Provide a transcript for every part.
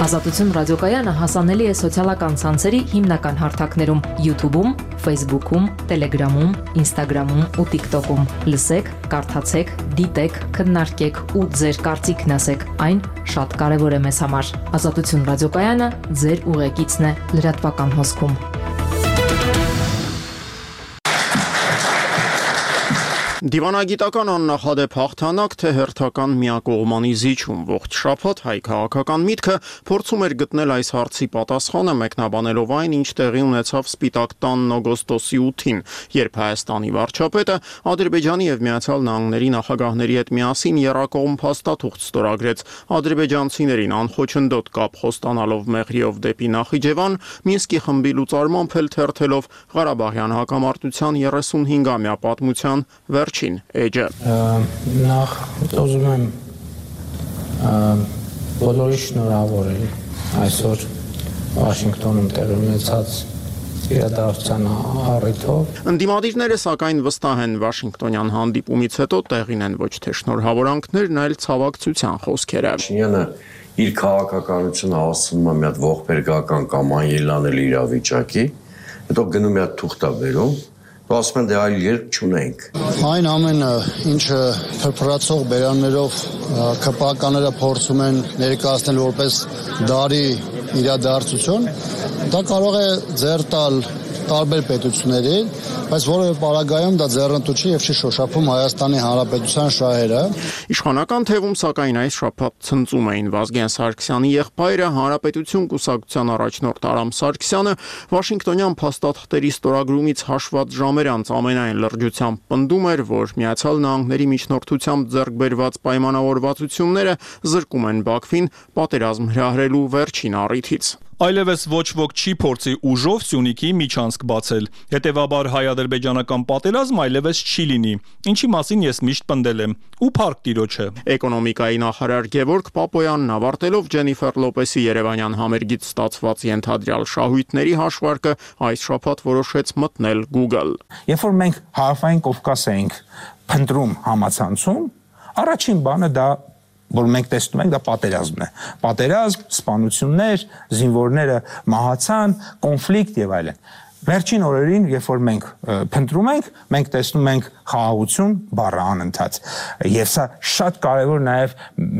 Ազատություն ռադիոկայանը հասանելի է սոցիալական ցանցերի հիմնական հարթակներում՝ YouTube-ում, Facebook-ում, Telegram-ում, Instagram-ում ու TikTok-ում։ Լսեք, կարդացեք, դիտեք, քննարկեք ու ձեր կարծիքն ասեք։ Այն շատ կարևոր է մեզ համար։ Ազատություն ռադիոկայանը ձեր ուղեկիցն է լրատվական հոսքում։ Դիվանագիտական աննախադեպ հաղթանակ, թե հերթական միակողմանի զիջում, ողջ շաբաթ հայ քաղաքական միտքը փորձում էր գտնել այս հարցի պատասխանը, մեկնաբանելով այն, ինչ տեղի ունեցավ Սպիտակ տանն օգոստոսի 8-ին, երբ Հայաստանի վարչապետը Ադրբեջանի եւ Միացյալ Նահանգների նախագահների հետ միասին եռակողմ փաստաթուղթ ստորագրեց ադրբեջանցիներին անխոչնդոտ կապ խոստանալով Մեղրիով դեպի Նախիջևան, Մինսկի խմբի լուծարմամբ էլ թերթելով Ղարաբաղյան հակամարտության 35-ամյա պատմության վերջին էջը։ Նախ ուզում եմ բոլորի շնորհավորել այսօր Վաշինգտոնում տեղի ունեցած իրադարձության առիթով։ Ընդդիմադիրները սակայն վստահ են Վաշինգտոնյան հանդիպումից հետո տեղին են ոչ թե շնորհավորանքներն, այլ ցավակցության խոսքերը։ Փաշինյանը իր քաղաքականությունը հասցնում է մի հատ ողբերգական կամ անելանելի իրավիճակի, հետո գնում է թուղթ բերում, ասում են դե այլ երբ չունենք։ Այն ամենը, ինչը փրփրացող բերաններով ԿՊԱ-ականները փորձում են ներկայացնել որպես դարի իրադարձություն, դա կարող է ձեռ տալ տարբեր պետությունների, բայց որևէ պարագայում դա ձեռնտու չի եւ չի շոշափում Հայաստանի Հանրապետության շահերը։ Իշխանական թևում սակայն այս շաբաթ ցնծում էին Վազգեն Սարգսյանի եղբայրը, Հանրապետություն կուսակցության առաջնորդ Արամ Սարգսյանը, Վաշինգտոնյան փաստաթղթերի ստորագրումից հաշված ժամեր անց ամենայն լրջությամբ պնդում էր, որ Միացյալ Նահանգների միջնորդությամբ ձեռք բերված պայմանավորվածությունները զրկում են Բաքվին պատերազմ հրահրելու վերջին առիթից։ Այլևս ոչ ոք չի փորձի ուժով Սյունիքի միջանցք բացել։ Հետևաբար հայ-ադրբեջանական պատերազմ այլևս չի լինի, ինչի մասին ես միշտ պնդել եմ, ու փառք տիրոջը։ Էկոնոմիկայի նախարար Գևորգ Պապոյանն ավարտելով Ջենիֆեր Լոպեսի երևանյան համերգից ստացված ենթադրյալ շահույթների հաշվարկը այս շաբաթ որոշեց մտնել Google։ Երբ որ մենք Հարավային Կովկաս էինք փնտրում համացանցում, առաջին բանը դա որ մենք տեսնում ենք դա պատերազմն է։ Պատերազմ, սպանություններ, զինվորները մահացան, կոնֆլիկտ եւ այլն։ Վերջին օրերին, երբ որ մենք փնտրում ենք, մենք տեսնում ենք խաղաղություն բառը անընդհատ։ Եվ սա շատ կարևոր նաև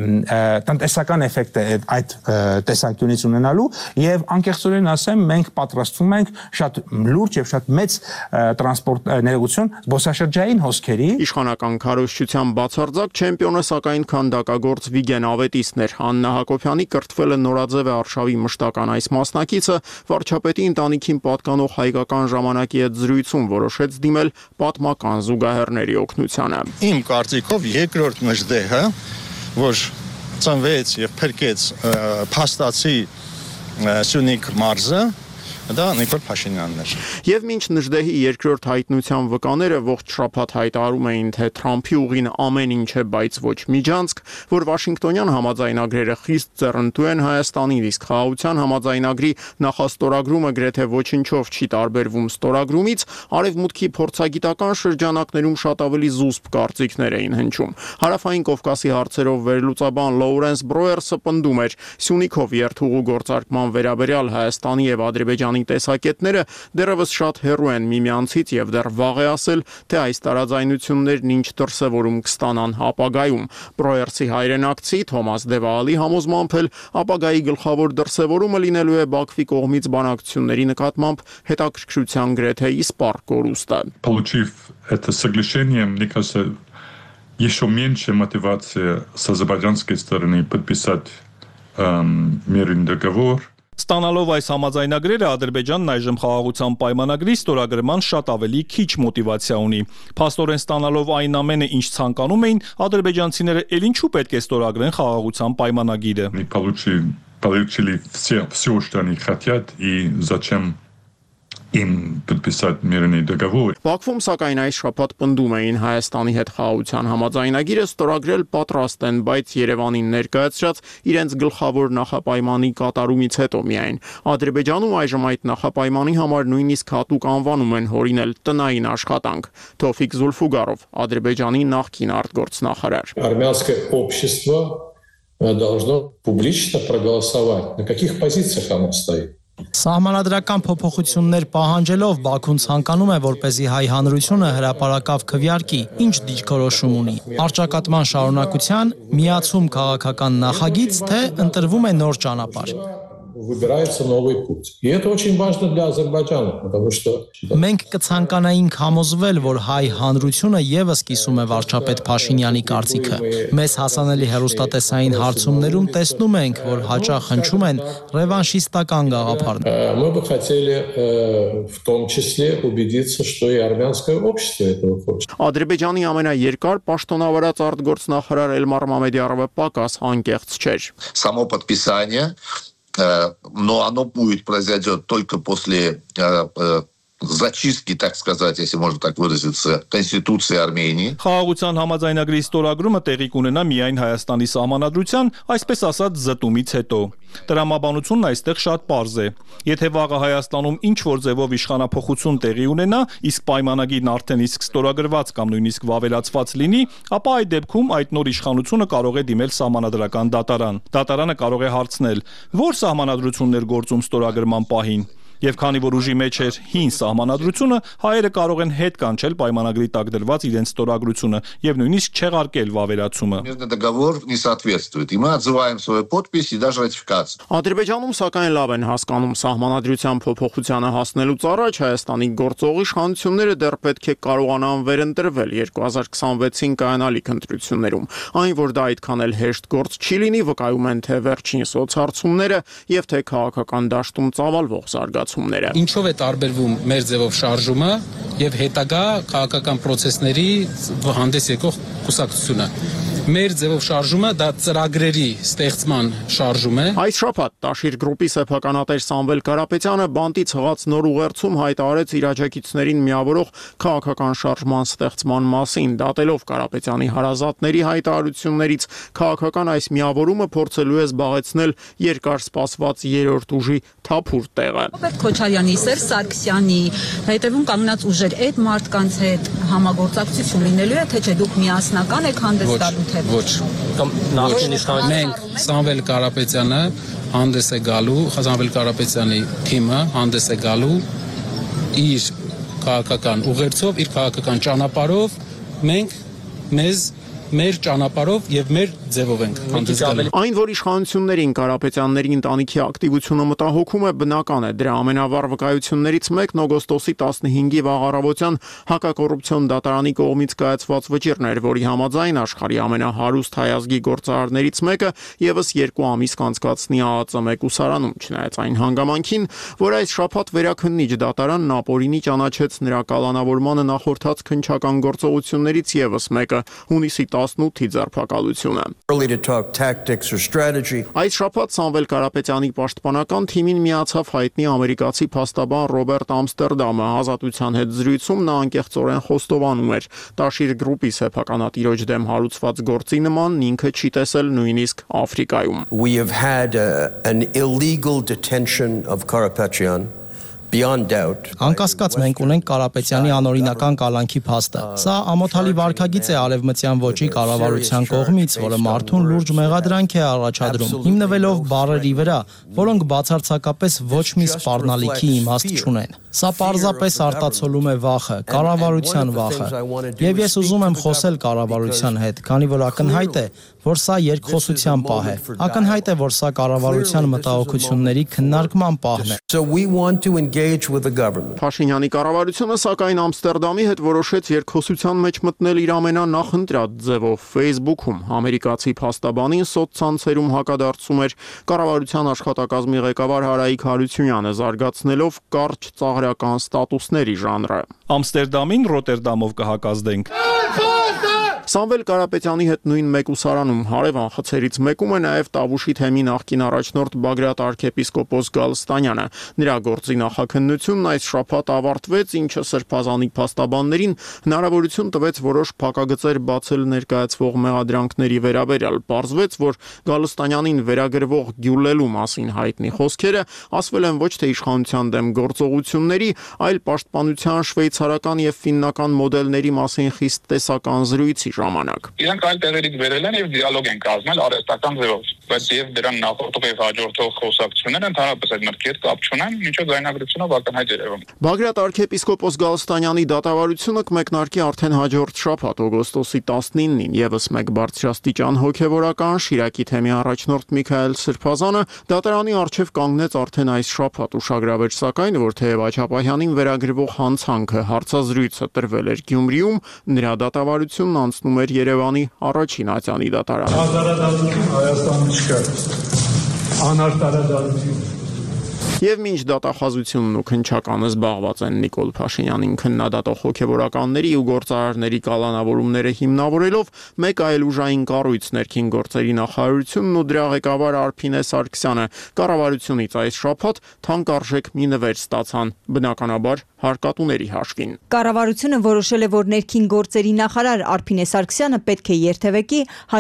տնտեսական էֆեկտ է այդ տեսանկյունից ունենալու եւ անկեղծորեն ասեմ, մենք պատրաստվում ենք շատ լուրջ եւ շատ մեծ տրանսպորտ ներողություն զբոսաշրջային հոսքերի։ Իշխանական քարոզչության բացարձակ չեմպիոնը սակայն քանդակագործ Վիգեն Ավետիսներ Աննա Հակոբյանի կրթվել է Նորաձև արշավի մշտական այս մասնակիցը վարչապետի ընտանիքին պատկանող հայկական ժամանակի հետ զրույցում որոշեց դիմել պատմական զուգահեռների օգնությանը։ Իմ կարծիքով երկրորդ մժդեհը, որ ծնվեց եւ փրկեց փաստացի Սյունիք մարզը, դա Նիկոլ Փաշինյանն էր։ Եվ մինչ Նժդեհի երկրորդ հայտնության վկաները ողջ շաբաթ հայտարարում էին, թե Թրամփի ուղին ամեն ինչ է, բայց ոչ միջանցք, որ Վաշինգտոնյան համաձայնագրերը խիստ ձեռնտու են Հայաստանին, իսկ խաղաղության համաձայնագրի նախաստորագրումը գրեթե ոչինչով չի տարբերվում ստորագրումից, արևմուտքի փորձագիտական շրջանակներում շատ ավելի զուսպ կարծիքներ էին հնչում։ Հարավային Կովկասի հարցերով վերլուծաբան Լոուրենս Բրոերսը պնդում էր, Սյունիքով երթուղու գործարկման վերաբերյալ Հայաստանի եւ Ադրբեջանի տեսակետները դեռևս շատ հեռու են միմյանցից եւ դեռ վաղ է ասել, թե այս տարաձայնություններն ինչ դրսևորում կստանան ապագայում։ Բրոերսի հայրենակցի Թոմաս Դևալի համոզմամբ էլ ապագայի գլխավոր դրսևորումը լինելու է Բաքվի կողմից բանակցությունների նկատմամբ հետաքրքրության գրեթե իսպառ կորուստը։ Получив это соглашение, мне кажется, еще меньше мотивация с азербайджанской стороны подписать мирный договор. Ստանալով այս համաձայնագրերը Ադրբեջանն այժմ խաղաղության պայմանագրի ստորագրման շատ ավելի քիչ մոտիվացիա ունի։ Փաստորեն ստանալով այն ամենը, ինչ ցանկանում էին, ադրբեջանցիները ել ինչու պետք է ստորագրեն խաղաղության պայմանագիրը։ Получили все, что они хотят, и зачем им подписать мирный договор. Բաքվում սակայն այս շաբաթ պնդում էին Հայաստանի հետ խաղաղության համաձայնագիրը ստորագրել պատրաստ են, բայց Երևանին ներկայացրած իրենց գլխավոր նախապայմանի կատարումից հետո միայն։ Ադրբեջանում այժմ այդ նախապայմանի համար նույնիսկ հատուկ անվանում են հորինել տնային աշխատանք։ Թոֆիկ Զուլֆուգարով, Ադրբեջանի նախկին արտգործնախարար։ Армянское общество должно публично проголосовать, на каких позициях оно стоит. Սահմանադրական փոփոխություններ պահանջելով Բաքուն ցանկանում է, որպեսզի հայ հանրությունը հրապարակավ քվեարկի, ինչ դիրքորոշում ունի։ Արճակատման շարունակության, միացում քաղաքական նախագիծ, թե ընտրվում է նոր ճանապարհ։ Выбирается новый путь. И это очень важно для Азербайджана, потому что... Մենք կցանկանայինք համոզվել, որ հայ հանրությունը եւս կիսում է վարչապետ Փաշինյանի կարծիքը։ Մեզ հասանելի հեռուստատեսային հարցումներում տեսնում ենք, որ հաճախ հնչում են ռևանշիստական գաղափարներ։ Мы бы хотели в том числе убедиться, что и армянское общество этого хочет. Ադրբեջանի ամենաերկար պաշտոնավարած արտգործնախարար Էլմար Մամեդյարովը պակաս անկեղծ չէր։ Само подписание, но оно произойдет только после зачистки, так сказать, если можно так выразиться, Конституции Армении. Խաղաղության համաձայնագրի ստորագրումը տեղի կունենա միայն Հայաստանի սահմանադրության, այսպես ասած, զտումից հետո։ Տրամաբանությունն այստեղ շատ պարզ է։ Եթե վաղը Հայաստանում ինչ-որ ձևով իշխանափոխություն տեղի ունենա, իսկ պայմանագիրն արդեն իսկ ստորագրված կամ նույնիսկ վավերացված լինի, ապա այդ դեպքում այդ նոր իշխանությունը կարող է դիմել սահմանադրական դատարան։ Դատարանը կարող է հարցնել, որ սահմանադրություններ գործում ստորագրման պահին։ Եվ քանի որ ուժի մեջ էր հին սահմանադրությունը, հայերը կարող են հետ կանչել պայմանագրի տակ դրված իրենց ստորագրությունը եւ նույնիսկ չեղարկել վավերացումը։ Договор не соответствует, и мы отзываем свою подпись и даже ратификацию. Ադրբեջանում սակայն լավ են հասկանում սահմանադրության փոփոխությանը հասնելուց առաջ Հայաստանի գործող իշխանությունները դեռ պետք է կարողանան վերընտրվել 2026-ին կայանալիք ընտրություններում։ Այն, որ դա այդքան էլ հեշտ գործ չի լինի, վկայում են թե վերջին սոցհարցումները եւ թե քաղաքական դաշտում ծավալվող զարգացում։ Ինչով է տարբերվում մեր ձևով շարժումը եւ հետագա քաղաքական process-ների հանդես եկող կուսակցությունը։ Մեր ձևով շարժումը դա ծրագրերի ստեղծման շարժում է։ Այս շաբաթ Տաշիր գրուպի սեփականատեր Սամվել Կարապետյանը բանտից հղած նոր ուղերձում հայտարարեց իր աջակիցներին միավորող քաղաքական շարժման ստեղծման մասին, դատելով Կարապետյանի հարազատների հայտարարություններից քաղաքական այս միավորումը փորձելու է զբաղեցնել երկար սպասված երրորդ ուժի թափուր տեղը։ Քոչարյանի, Սերժ Սարգսյանի հետևում կանգնած ուժեր այդ մարդկանց հետ համագործակցություն լինելու է, թե չէ դուք միասնական եք հանդես գալու թե ոչ։ Մենք Սամվել Կարապետյանը հանդես է գալու, Սամվել Կարապետյանի թիմը հանդես է գալու իր քաղաքական ուղերձով, իր քաղաքական ճանապարհով, մենք մեր ճանապարհով եւ մեր ձևով ենք հանդես գալու։ Այն, որ իշխանություններին Կարապետյանների ընտանիքի ակտիվությունը մտահոգում է, բնական է։ Դրա ամենավառ վկայություններից մեկն օգոստոսի 15-ի վաղ առավոտյան հակակոռուպցիոն դատարանի կողմից կայացված վճիռն էր, որի համաձայն աշխարհի ամենահարուստ հայազգի գործարարներից մեկը եւս 2 ամիս կանցկացնի ԱԱԾՄ կուսարանում, չնայած այն հանգամանքին, որ այս շաբաթ վերաքննիչ դատարանն ապօրինի ճանաչեց նրա կալանավորմանը նախորդած քննչական գործողություններից եւս մեկը՝ հունիսի 18-ի ձերբակալությունը։ Այս շաբաթ Սամվել Կարապետյանի պաշտպանական թիմին միացավ հայտնի ամերիկացի փաստաբան Ռոբերտ Ամստերդամը։ Ազատության հետ զրույցում նա անկեղծորեն խոստովանում էր. Տաշիր գրուպի սեփականատիրոջ դեմ հարուցված գործի նման ինքը չի տեսել նույնիսկ Աֆրիկայում։ We have had an illegal detention of Karapetyan. Անկասկած մենք ունենք Կարապետյանի անօրինական կալանքի փաստը։ Սա ամոթալի վարքագիծ է արևմտյան ոճի կառավարության կողմից, որը մարդուն լուրջ մեղադրանք է առաջադրում, հիմնվելով բառերի վրա, որոնք բացարձակապես ոչ մի սպառնալիքի իմաստ չունեն։ Սա պարզապես արտացոլում է վախը, կառավարության վախը։ Եվ ես ուզում եմ խոսել կառավարության հետ, քանի որ ակնհայտ է, որ սա երկխոսության պահ է։ Ակնհայտ է, որ սա կառավարության մտահոգությունների քննարկման պահն է։ Փաշինյանի կառավարությունը սակայն Ամստերդամի հետ որոշեց երկխոսության մեջ մտնել իր ամենանախընտրած ձևով Facebook-ում։ Ամերիկացի փաստաբանին սոցցանցերում հակադարձում էր կառավարության աշխատակազմի ղեկավար Հարայիկ Հարությունյանը, զարգացնելով կարճ ծաղրական ստատուսների ժանրը։ Ամստերդամին Ռոտերդամով կհակազդենք։ Սամվել Կարապետյանի հետ նույն մեկուսարանում հարևան խցերից մեկում է նաև Տավուշի թեմի նախկին առաջնորդ Բագրատ arczepiskopos Գալստանյանը։ Նրա գործի նախաքննությունն այս շաբաթ ավարտվեց, ինչը սրբազանի փաստաբաններին հնարավորություն տվեց որոշ փակագծեր բացել ներկայացվող մեղադրանքների վերաբերյալ։ Պարզվեց, որ Գալստանյանին վերագրվող գյուլելու մասին հայտնի խոսքերը ասվել են ոչ թե իշխանության դեմ գործողությունների, այլ պաշտպանության շվեյցարական եւ ֆիննական մոդելների մասին խիստ տեսական զրույցի ժամանակ։ Իրանք այլ տեղերից վերել են եւ դիալոգ են կազմել արհեստական ձևով, բայց եւ դրան նախորդող եւ հաջորդող խոսակցությունները ընդհանրապես այդ մտքի հետ կապ չունեն, ինչը ձայնագրությունով ակնհայտ երևում։ Բագրատ arczepiskopos Գալստանյանի դատավարությունը կմեկնարկի արդեն հաջորդ շաբաթ օգոստոսի 19-ին եւս մեկ բարձրաստիճան հոգեվորական Շիրակի թեմի առաջնորդ Միքայել Սրբազանը դատարանի առջև կանգնեց արդեն այս շաբաթ ուշագրավեր, սակայն որ թեև Աչապահյանին վերագրվող հանցանքը հարցազրույցը տրվել էր Գյումրիում, նրա դատավարությունն անցնում էր Երևանի առաջին ատյանի դատարանը։ Արտարադատություն Հայաստանում չկա։ Անարտարադատություն։ Եվ մինչ դատախազությունն ու քննչականը զբաղված են Նիկոլ Փաշինյանին քննադատող հոգևորականների ու գործարարների կալանավորումները հիմնավորելով, մեկ այլ ուժային կառույց ներքին գործերի նախարարությունն ու դրա ղեկավար Արփինե Սարգսյանը կառավարությունից այս շաբաթ թանկարժեք մի նվեր ստացան, բնականաբար հարկատուների հաշվին։ Կառավարությունը որոշել է, որ ներքին գործերի նախարար Արփինե Սարգսյանը պետք է երթևեկի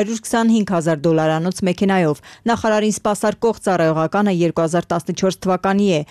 $125,000 մեքենայով։ Նախարարին սպասարկող ծառայողականը 2014 թվականի է,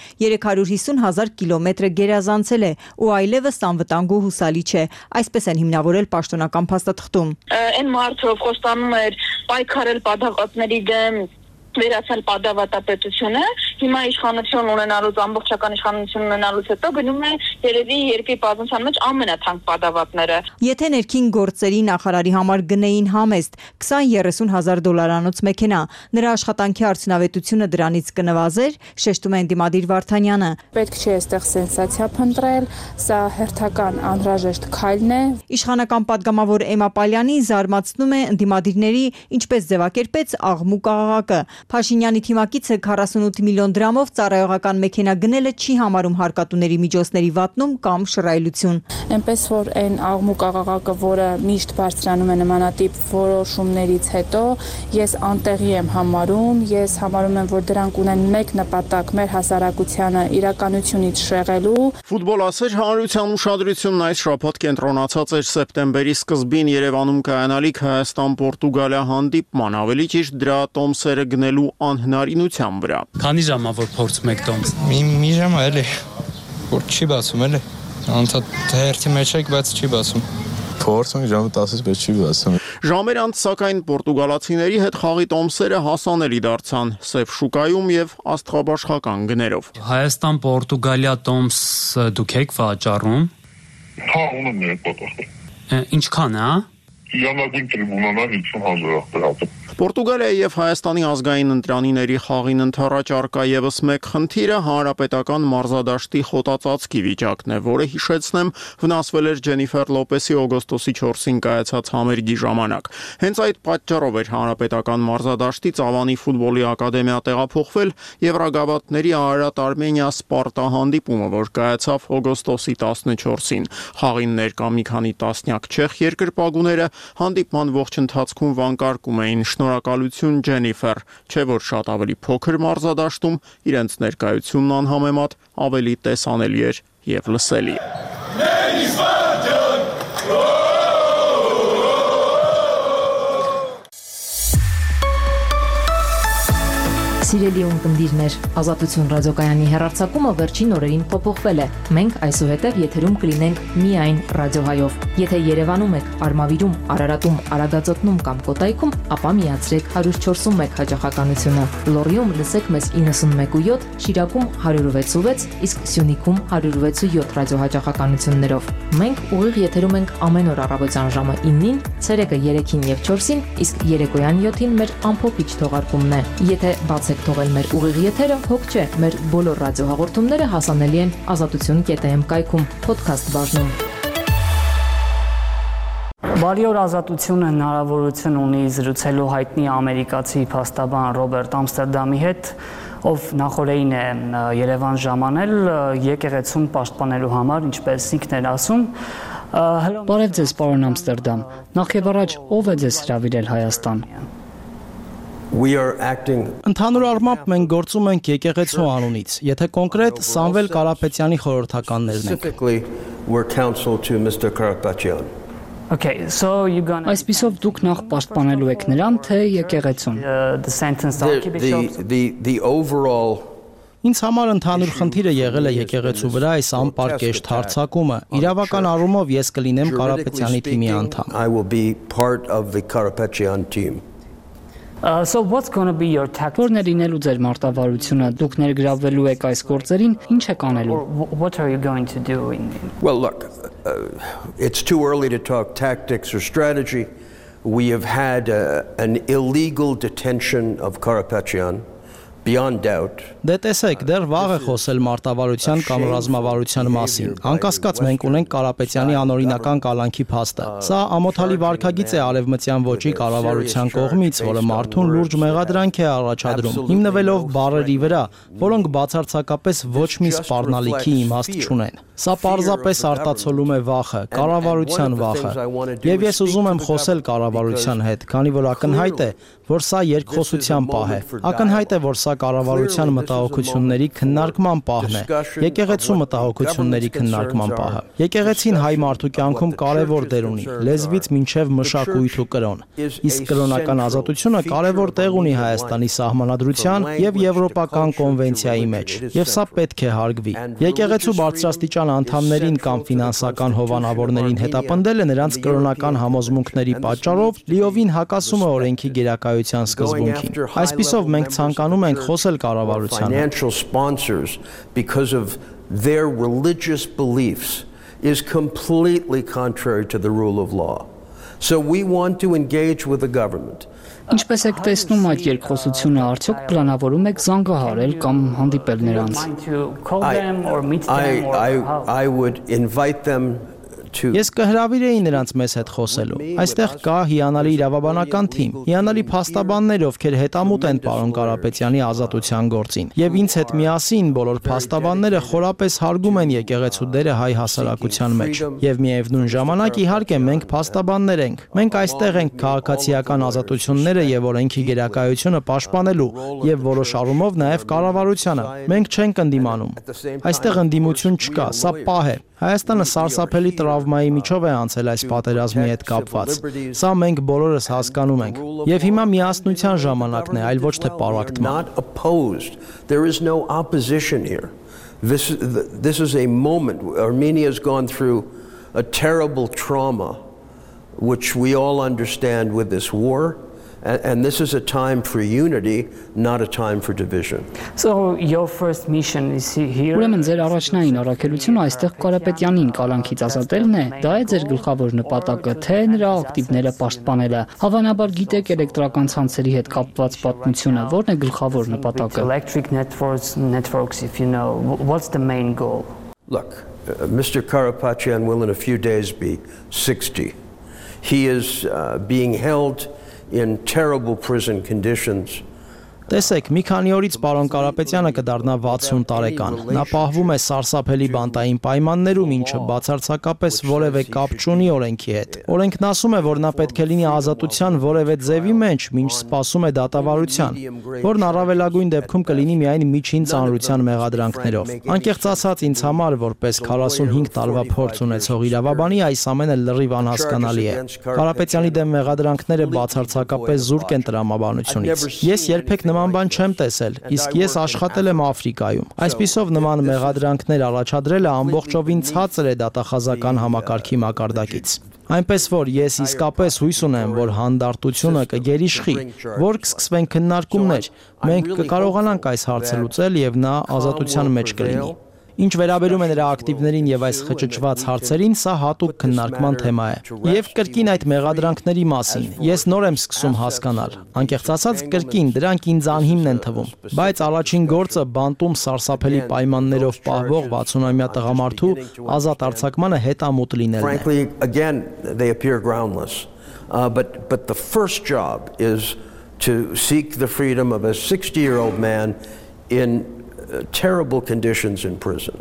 350,000 կիլոմետրը գերազանցել է ու այլևս անվտանգ ու հուսալի չէ, այսպես են հիմնավորել պաշտոնական փաստաթղթում։ Այն մարդը խոստանում էր պայքարել պատահվածների դեմ, վերացել պատավատապետությունը, հիմա իշխանություն ունենալուց, ամբողջական իշխանություն ունենալուց հետո գնում է երևի երկրի պատմության մեջ ամենաթանկ պատավատները։ Եթե ներքին գործերի նախարարի համար գնեին համեստ $20,000-30,000 մեքենա, նրա աշխատանքի արդյունավետությունը դրանից կնվազեր, շեշտում է ընդդիմադիր Վարդանյանը։ Պետք չէ այստեղ սենսացիա փնտրել, սա հերթական անհրաժեշտ քայլն է։ Իշխանական պատգամավոր Էմմա Պալյանի զարմացնում է ընդդիմադիրների ինչպես ձևակերպեց աղմուկ աղաղակը։ Փաշինյանի թիմակիցը 48 միլիոն դրամով ծառայողական մեքենա գնելը չի համարում հարկատուների միջոցների վատնում կամ շռայլություն։ Այնպես որ այն աղմուկ աղաղակը, որը միշտ բարձրանում է նմանատիպ որոշումներից հետո, ես անտեղի եմ համարում, ես համարում եմ, որ դրանք ունեն մեկ նպատակ՝ մեր հասարակությանը իրականությունից շեղելու։ Ֆուտբոլասեր հանրության ուշադրությունն այս շաբաթ կենտրոնացած էր սեպտեմբերի սկզբին Երևանում կայանալիք Հայաստան-Պորտուգալիա հանդիպման, ավելի ճիշտ դրա տոմսերը գնելու անհնարինության վրա։ Քանի ժամ է որ փորձում եք տոմս։ Մի ժամ է էլի, որ չի բացում էլի։ Անդադ հերթի մեջ եք, բայց չի բացում։ Փորձում ժամը 10-ից պետք չի բացում։ Ժամեր անց սակայն պորտուգալացիների հետ խաղի տոմսերը հասանելի դարձան սև շուկայում եւ աստղաբաշխական գներով։ Հայաստան-Պորտուգալիա տոմս դուք եք վաճառում։ Հա, ունեմ մեր պատասխան։ Ինչքան է, հա? Յանագույն տրիբունանան 50,000 դրամ։ Պորտուգալիայի եւ Հայաստանի ազգային ընտրանիների խաղին ընթառաջ արկա եւս մեկ խնդիրը հանրապետական մարզադաշտի խոտածածկի վիճակն է, որը հիշեցնեմ վնասվել էր Ջենիֆեր Լոպեսի օգոստոսի 4-ին կայացած համերգի ժամանակ։ Հենց այդ պատճառով էր հանրապետական մարզադաշտից Ավանի ֆուտբոլի ակադեմիա տեղափոխվել Եվրագավաթների Արարատ Արմենիա Սպարտա հանդիպումը, որ կայացավ օգոստոսի 14-ին։ Խաղին ներկա մի քանի տասնյակ չեխ երկրպագուները հանդիպման ողջ ընթացքում վանկարկում էին շնորհակալություն Ջենիֆեր, չէ որ շատ ավելի փոքր մարզադաշտում իրենց ներկայությունն անհամեմատ ավելի տեսանելի էր եւ լսելի։ Սիրելի ունկնդիրներ, Ազատություն ռադիոկայանի հեռարձակումը վերջին օրերին փոփոխվել է։ Մենք այսուհետև եթերում կլինենք միայն ռադիոհայով։ Եթե Երևանում եք, Արմավիրում, Արարատում, Արագածոտնում կամ Կոտայքում, ապա միացրեք 104.1 հաճախականությունը։ Լոռիում լսեք մեզ 91.7, Շիրակում 106.6, իսկ Սյունիքում 106.7 ռադիոհաճախականություններով։ Մենք ուղիղ եթերում ենք ամեն օր առավոտյան ժամը 9-ին, ցերեկը 3-ին եւ 4-ին, իսկ երեկոյան 7-ին մեր ամփոփիչ թողարկումն է։ Եթե բացեք թողել մեր ուղիղ եթերը, հոգ չէ, մեր բոլոր ռադիոհաղորդումները հասանելի են azatutun.am կայքում, podcast բաժնում։ Բարի օր, Ազատությունը հնարավորություն ունի զրուցելու հայտնի ամերիկացի փաստաբան Ռոբերտ Ամստերդամի հետ, ով նախորդին է Երևան ժամանել եկեղեցուն պաշտպանելու համար, ինչպես ինքն էր ասում։ Բարև ձեզ, պարոն Ամստերդամ։ Նախ եւ առաջ, ով է ձեզ հրավիրել Հայաստան։ Ընդհանուր առմամբ մենք գործում ենք եկեղեցու անունից, եթե կոնկրետ Սամվել Կարապետյանի խորհրդականներն ենք։ Այսպիսով դուք նախ պաշտպանելու եք նրան, թե եկեղեցուն։ Ինձ համար ընդհանուր խնդիրը եղել է եկեղեցու վրա այս անպարկեշտ հարձակումը։ Իրավական առումով ես կլինեմ Կարապետյանի թիմի անդամ։ I will be part of the Karapetyan team. So what's going to be your tactic? Որն է լինելու ձեր մարտավարությունը։ Դուք ներգրավվելու եք այս գործերին, ինչ եք անելու? What are you going to do Well, look, it's too early to talk tactics or strategy. We have had an illegal detention of Karapetyan. Beyond doubt. Դե տեսեք, դեռ վաղ է խոսել մարտավարության կամ ռազմավարության մասին։ Անկասկած մենք ունենք Կարապետյանի անօրինական կալանքի փաստը։ Սա ամոթալի վարքագիծ է արևմտյան ոճի կառավարության կողմից, որը մարդուն լուրջ մեղադրանք է առաջադրում, հիմնվելով բառերի վրա, որոնք բացարձակապես ոչ մի սպառնալիքի իմաստ չունեն։ Սա պարզապես արտացոլում է վախը, կառավարության վախը։ Եվ ես ուզում եմ խոսել կառավարության հետ, քանի որ ակնհայտ է, որ սա երկխոսության պահ է։ Ակնհայտ է, որ սա կառավարության մտահոգությունների քննարկման պահն է, եկեղեցու մտահոգությունների քննարկման պահը։ Եկեղեցին հայ մարդու կյանքում կարևոր դեր ունի, լեզվից մինչև մշակույթ ու կրոն։ Իսկ կրոնական ազատությունը կարևոր տեղ ունի Հայաստանի սահմանադրության եւ Եվրոպական կոնվենցիայի մեջ, եւ սա պետք է հարգվի։ Եկեղեցու բարձրաստիճան անդամներին կամ ֆինանսական հովանավորներին հետապնդելը նրանց կրոնական համոզմունքների պատճառով լիովին հակասում է օրենքի գերակայության սկզբունքին։ Այսպիսով մենք ցանկանում ենք խոսել կառավարությանը because of their religious beliefs is completely contrary to the rule of law. So we want to engage with the government. Ինչպես եք տեսնում այդ երկխոսությունը, արդյոք պլանավորում եք զանգահարել կամ հանդիպել նրանց? I would invite them Ես կհրավիրեի նրանց մեզ հետ խոսելու։ Այստեղ կա հիանալի իրավաբանական թիմ, հիանալի փաստաբաններ, ովքեր հետամուտ են պարոն Կարապետյանի ազատության գործին։ Եվ ինձ հետ միասին բոլոր փաստաբանները խորապես հարգում են եկեղեցու դերը հայ հասարակության մեջ։ Եվ միևնույն ժամանակ իհարկե մենք փաստաբաններ ենք։ Մենք այստեղ ենք քաղաքացիական ազատությունները եւ օրենքի գերակայությունը պաշտպանելու եւ որոշ առումով նաեւ կառավարությանը։ Մենք չենք ընդդիմանում։ Այստեղ ընդդիմություն չկա, սա պահ է։ Հայաստանը սարսափելի տրավմայի միջով է անցել այս պատերազմի հետ կապված։ Սա մենք բոլորս հասկանում ենք։ Եվ հիմա միասնության ժամանակն է, այլ ոչ թե պարակտման։ There is no opposition here. This is a moment. Armenia has gone through a terrible trauma, which we all understand with this war. And this is a time for unity, not a time for division. So your first mission is here. Ուրեմն ձեր առաջնային առաքելությունը այստեղ Կարապետյանին կալանքից ազատելն է։ Դա է ձեր գլխավոր նպատակը, թե նրա ակտիվները պաշտպանելը։ Հավանաբար գիտեք էլեկտրական ցանցերի հետ կապված պատմությունը, որն է գլխավոր նպատակը։ Electric networks, if you know, what's the main goal? Look, Mr. Karapetyan will in a few days be 60. He is being held in terrible prison conditions. Տեսեք, մի քանի օրից պարոն Կարապետյանը կդառնա 60 տարեկան։ Նա պահվում է սարսափելի բանտային պայմաններում, ինչը բացարձակապես որևէ կապ չունի օրենքի հետ։ Օրենքն ասում է, որ նա պետք է լինի ազատության որևէ ձևի մեջ, մինչ սպասում է դատավարության, որն առավելագույն դեպքում կլինի միայն միջին ծանրության մեղադրանքներով։ Անկեղծ ասած, ինձ համար, որպես 45 տարվա փորձ ունեցող իրավաբանի, այս ամենը լրիվ անհասկանալի է։ Կարապետյանի դեմ մեղադրանքները բացարձակապես զուրկ են տրամաբանությունից։ Ես երբեք նման բան չեմ տեսել, իսկ ես աշխատել եմ Աֆրիկայում։ Այսպիսով նման մեղադրանքներ առաջադրելը ամբողջովին ցածր է դատախազական համակարգի մակարդակից։ Այնպես որ ես իսկապես հույս ունեմ, որ հանդարտությունը կգերիշխի, որ կսկսվեն քննարկումներ, մենք կկարողանանք այս հարցը լուծել եւ նա ազատության մեջ կլինի։ Ինչ վերաբերում է նրա ակտիվներին եւ այս խճճված հարցերին, սա հատուկ քննարկման թեմա է։ Եվ կրկին այդ մեղադրանքների մասին ես նոր եմ սկսում հասկանալ։ Անկեղծ ասած, կրկին դրանք ինձ անհիմն են թվում, բայց առաջին գործը բանտում սարսափելի պայմաններով պահվող 60-ամյա տղամարդու ազատ արձակմանը հետամուտ լինելն է։ Again, they appear groundless. But the first job is to seek the freedom of a 60-year-old man in terrible conditions in prison.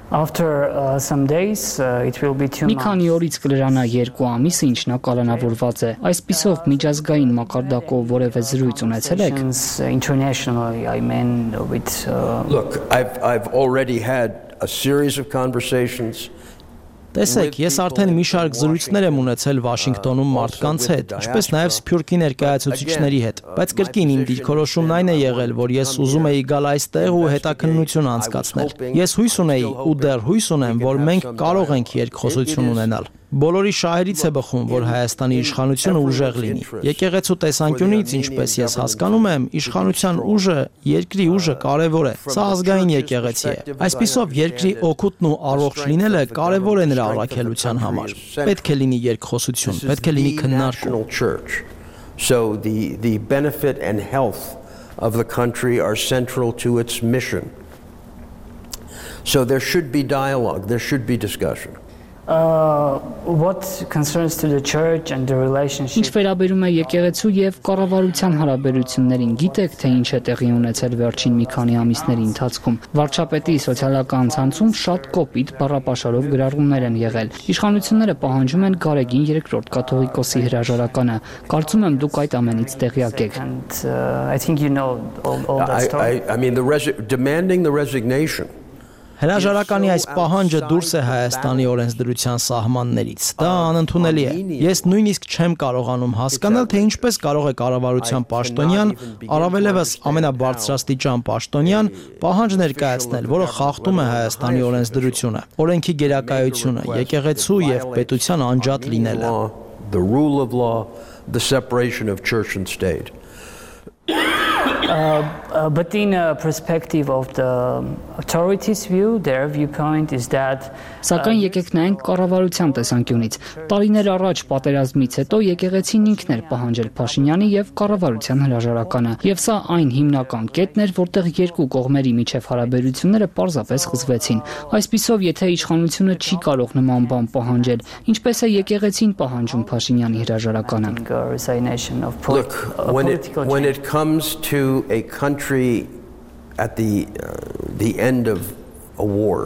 After some days it will be 2 months. Մի քանի օրից կլրանա 2 ամիս, ինչ նա կալանավորված է։ Այսպիսով միջազգային մակարդակով որևէ զրույց ունեցել եք? Internationally, I mean with Look, I've already had a series of conversations Տեսեք, ես արդեն մի շարք զրույցներ եմ ունեցել Վաշինգտոնում մարդկանց հետ, ինչպես նաև Սփյուռքի ներկայացուցիչների հետ, բայց կրկին իմ դիրքորոշումն այն է եղել, որ ես ուզում էի գալ այստեղ ու հետաքննություն անցկացնել։ Ես հույս ունեի ու դեռ հույս ունեմ, որ մենք կարող ենք երկխոսություն ունենալ։ Բոլորի շահերից է բխում, որ Հայաստանի իշխանությունը ուժեղ լինի։ Եկեղեցու տեսանկյունից, ինչպես ես հասկանում եմ, իշխանության ուժը, երկրի ուժը կարևոր է։ Սա ազգային եկեղեցի է։ Այսպիսով երկրի օգուտն ու առողջ լինելը կարևոր է նրա առաքելության համար։ Պետք է լինի երկխոսություն, պետք է լինի քննարկում։ So the benefit and health of the country are central to its mission. So there should be dialogue, there should be discussion. What concerns to the church and the relationship. Ինչ վերաբերում է եկեղեցու եւ կառավարության հարաբերություններին, գիտեք թե ինչ է տեղի ունեցել վերջին մի քանի ամիսների ընթացքում։ Վարչապետի սոցիալական ցանցում շատ կոպիտ բառապաշարով գրառումներ են եղել։ Իշխանությունները պահանջում են Գարեգին II կաթողիկոսի հրաժարականը։ Կարծում եմ դուք այդ ամենից տեղյակ եք։ I think you know all that story. I mean demanding the resignation. Հրաժարականի այս պահանջը դուրս է Հայաստանի օրենսդրության սահմաններից։ Դա անընդունելի է։ Ես նույնիսկ չեմ կարողանում հասկանալ, թե ինչպես կարող է կառավարության պաշտոնյան, առավելևս ամենաբարձրաստիճան պաշտոնյան, պահանջ ներկայացնել, որը խախտում է Հայաստանի օրենսդրությունը, օրենքի գերակայությունը, եկեղեցու եւ պետության անջատ լինելը։ The rule of law, the separation of church and state. But in a perspective of the authorities' view, their viewpoint is that Սակայն եկեք նայենք կառավարության տեսանկյունից։ Տարիներ առաջ պատերազմից հետո եկեղեցին ինքն էր պահանջել Փաշինյանի եւ կառավարության հրաժարականը, եւ սա այն հիմնական կետն էր, որտեղ երկու կողմերի միջև հարաբերությունները պարզապես խզվեցին։ Այսպիսով, եթե իշխանությունը չի կարող նման բան պահանջել, ինչպես է եկեղեցին պահանջում Փաշինյանի հրաժարականը։ Look, when it comes to a country at the end of a war,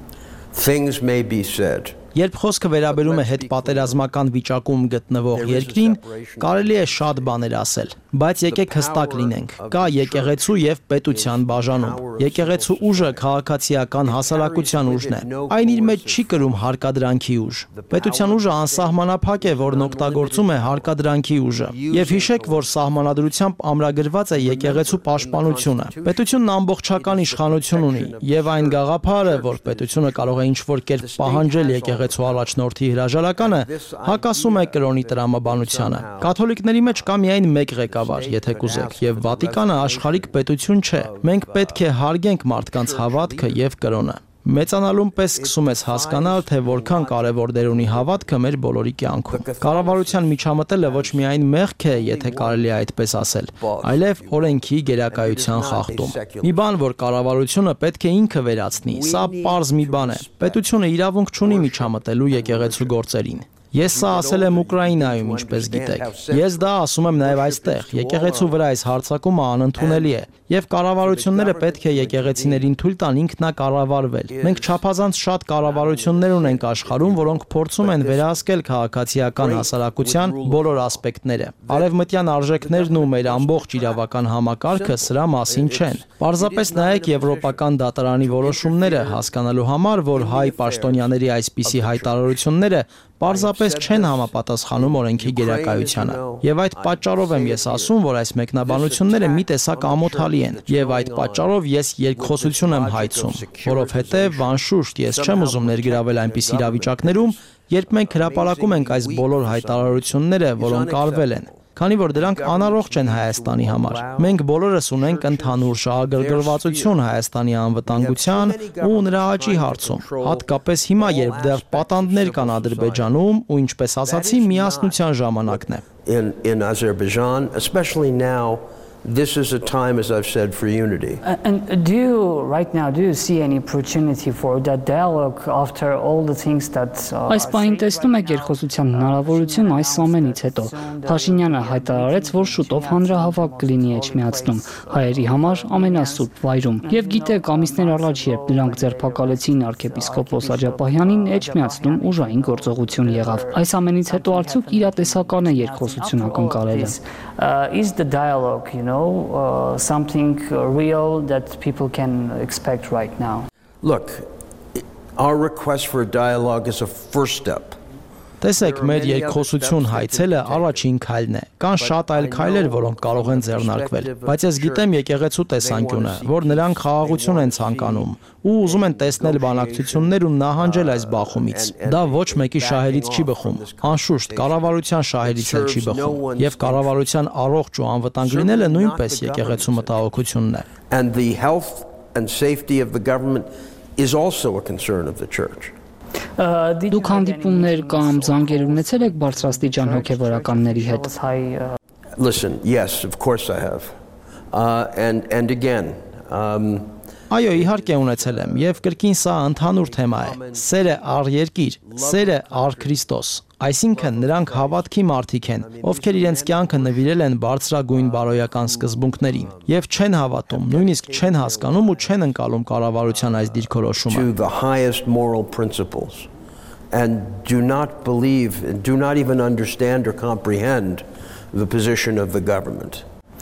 things may be said. Երբ խոսքը վերաբերում է հետպատերազմական վիճակում գտնվող երկրին, կարելի է շատ բաներ ասել, բայց եկեք հստակ լինենք։ Կա եկեղեցու եւ պետության բաժանում։ Եկեղեցու ուժը քաղաքացիական հասարակության ուժն է։ Այն իր մեջ չի կրում հարկադրանքի ուժ։ Պետության ուժը անսահմանափակ է, որն օգտագործում է հարկադրանքի ուժը։ Եվ հիշեք, որ սահմանադրությամբ ամրագրված է եկեղեցու պաշտպանությունը։ Պետությունն ամբողջական իշխանություն ունի, եւ այն գաղափարը, որ պետությունը կարող է ինչ-որ կերպ պահանջել եկեղեցու առաջնորդի հրաժարականը, հակասում է կրոնի տրամաբանությանը։ Կաթոլիկների մեջ կա միայն մեկ ղեկավար, եթե կուզեք, եւ Վատիկանը աշխարհիկ պետություն չէ։ Մենք պետք է հարգենք մարդկանց հավատքը եւ կրոնը։ Մեծանալուն պես սկսում ես հասկանալ, թե որքան կարևոր դեր ունի հավատքը մեր բոլորի կյանքում։ Կառավարության միջամտելը ոչ միայն մեղք է, եթե կարելի է այդպես ասել, այլև օրենքի գերակայության խախտում։ Մի բան, որ կառավարությունը պետք է ինքը վերացնի, սա պարզ մի բան է։ Պետությունը իրավունք չունի միջամտելու եկեղեցու գործերին։ Ես սա ասել եմ Ուկրաինայում, ինչպես գիտեք։ Ես դա ասում եմ նաև այստեղ։ Եկեղեցու վրա այս հարձակումը անընդունելի է, եւ կառավարությունները պետք է եկեղեցիներին թույլ տան ինքնակառավարվել։ Մենք չափազանց շատ կառավարություններ ունենք աշխարհում, որոնք փորձում են վերահսկել քաղաքացիական հասարակության բոլոր ասպեկտները։ Արևմտյան արժեքներն ու մեր ամբողջ իրավական համակարգը սրա մասին չեն։ Պարզապես նայեք եվրոպական դատարանի որոշումները հասկանալու համար, որ հայ պաշտոնյաների այսպիսի հայտարարությունները պարզապես չեն համապատասխանում օրենքի գերակայությանը։ Եվ այդ պատճառով եմ ես ասում, որ այս մեկնաբանությունները մի տեսակ ամոթալի են, եւ այդ պատճառով ես երկխոսություն եմ հայցում, որովհետեւ անշուշտ ես չեմ ուզում ներգրավել այնպիսի իրավիճակներում, երբ մենք հրապարակում ենք այս բոլոր հայտարարությունները, որոնք արվել են, քանի որ դրանք անառողջ են Հայաստանի համար։ Մենք բոլորս ունենք ընդհանուր շահագրգռվածություն Հայաստանի անվտանգության ու նրա աճի հարցում, հատկապես հիմա, երբ դեռ պատանդներ կան Ադրբեջանում ու ինչպես ասացի, միասնության ժամանակն է։ In Azerbaijan, especially now, this is a time, as I've said, for unity. And right now, do you see any opportunity for that dialogue after all the things that Այս պահին տեսնում եք երկխոսության հնարավորություն այս ամենից հետո։ Փաշինյանը հայտարարեց, որ շուտով հանրահավաք կլինի Էջմիածնում, հայերի համար ամենասուրբ վայրում։ Եվ գիտեք, ամիսներ առաջ, երբ նրանք ձերբակալեցին arczepiskopos Աջապահյանին, Էջմիածնում ուժային գործողություն եղավ։ Այս ամենից հետո արդյոք իրատեսական է երկխոսություն ակնկալելը։ Is the dialogue, something real that people can expect right now? Look, Our request for a dialogue is a first step. Տեսեք, մեր երկխոսություն հայցելը առաջին քայլն է։ Կան շատ այլ քայլեր, որոնք կարող են ձեռնարկվել, բայց ես գիտեմ եկեղեցու տեսանկյունը, որ նրանք խաղաղություն են ցանկանում ու ուզում են տեսնել բանակցություններ ու նահանջել այս բախումից։ Դա ոչ մեկի շահերից չի բխում, անշուշտ կառավարության շահերից էլ չի բխում, եւ կառավարության առողջ ու անվտանգ լինելը նույնպես եկեղեցու մտահոգությունն է։ And the health and safety of the government is also a concern of the church. Դուք հանդիպումներ կամ զանգեր ունեցել եք բարձրաստիճան հոգևորականների հետ։ Listen, yes, of course I have. And again, Այո, իհարկե ունեցել եմ, եւ կրկին սա ընդհանուր թեմա է։ Սերը առ երկիր, սերը առ Քրիստոս։ Այսինքն նրանք հավատքի մարդիկ են, ովքեր իրենց կյանքը նվիրել են բարձրագույն բարոյական սկզբունքներին եւ չեն հավատում, նույնիսկ չեն հասկանում ու չեն ընկալում կառավարության այս դիրքորոշումը։ To the highest moral principles and do not believe and do not even understand or comprehend the position of the government.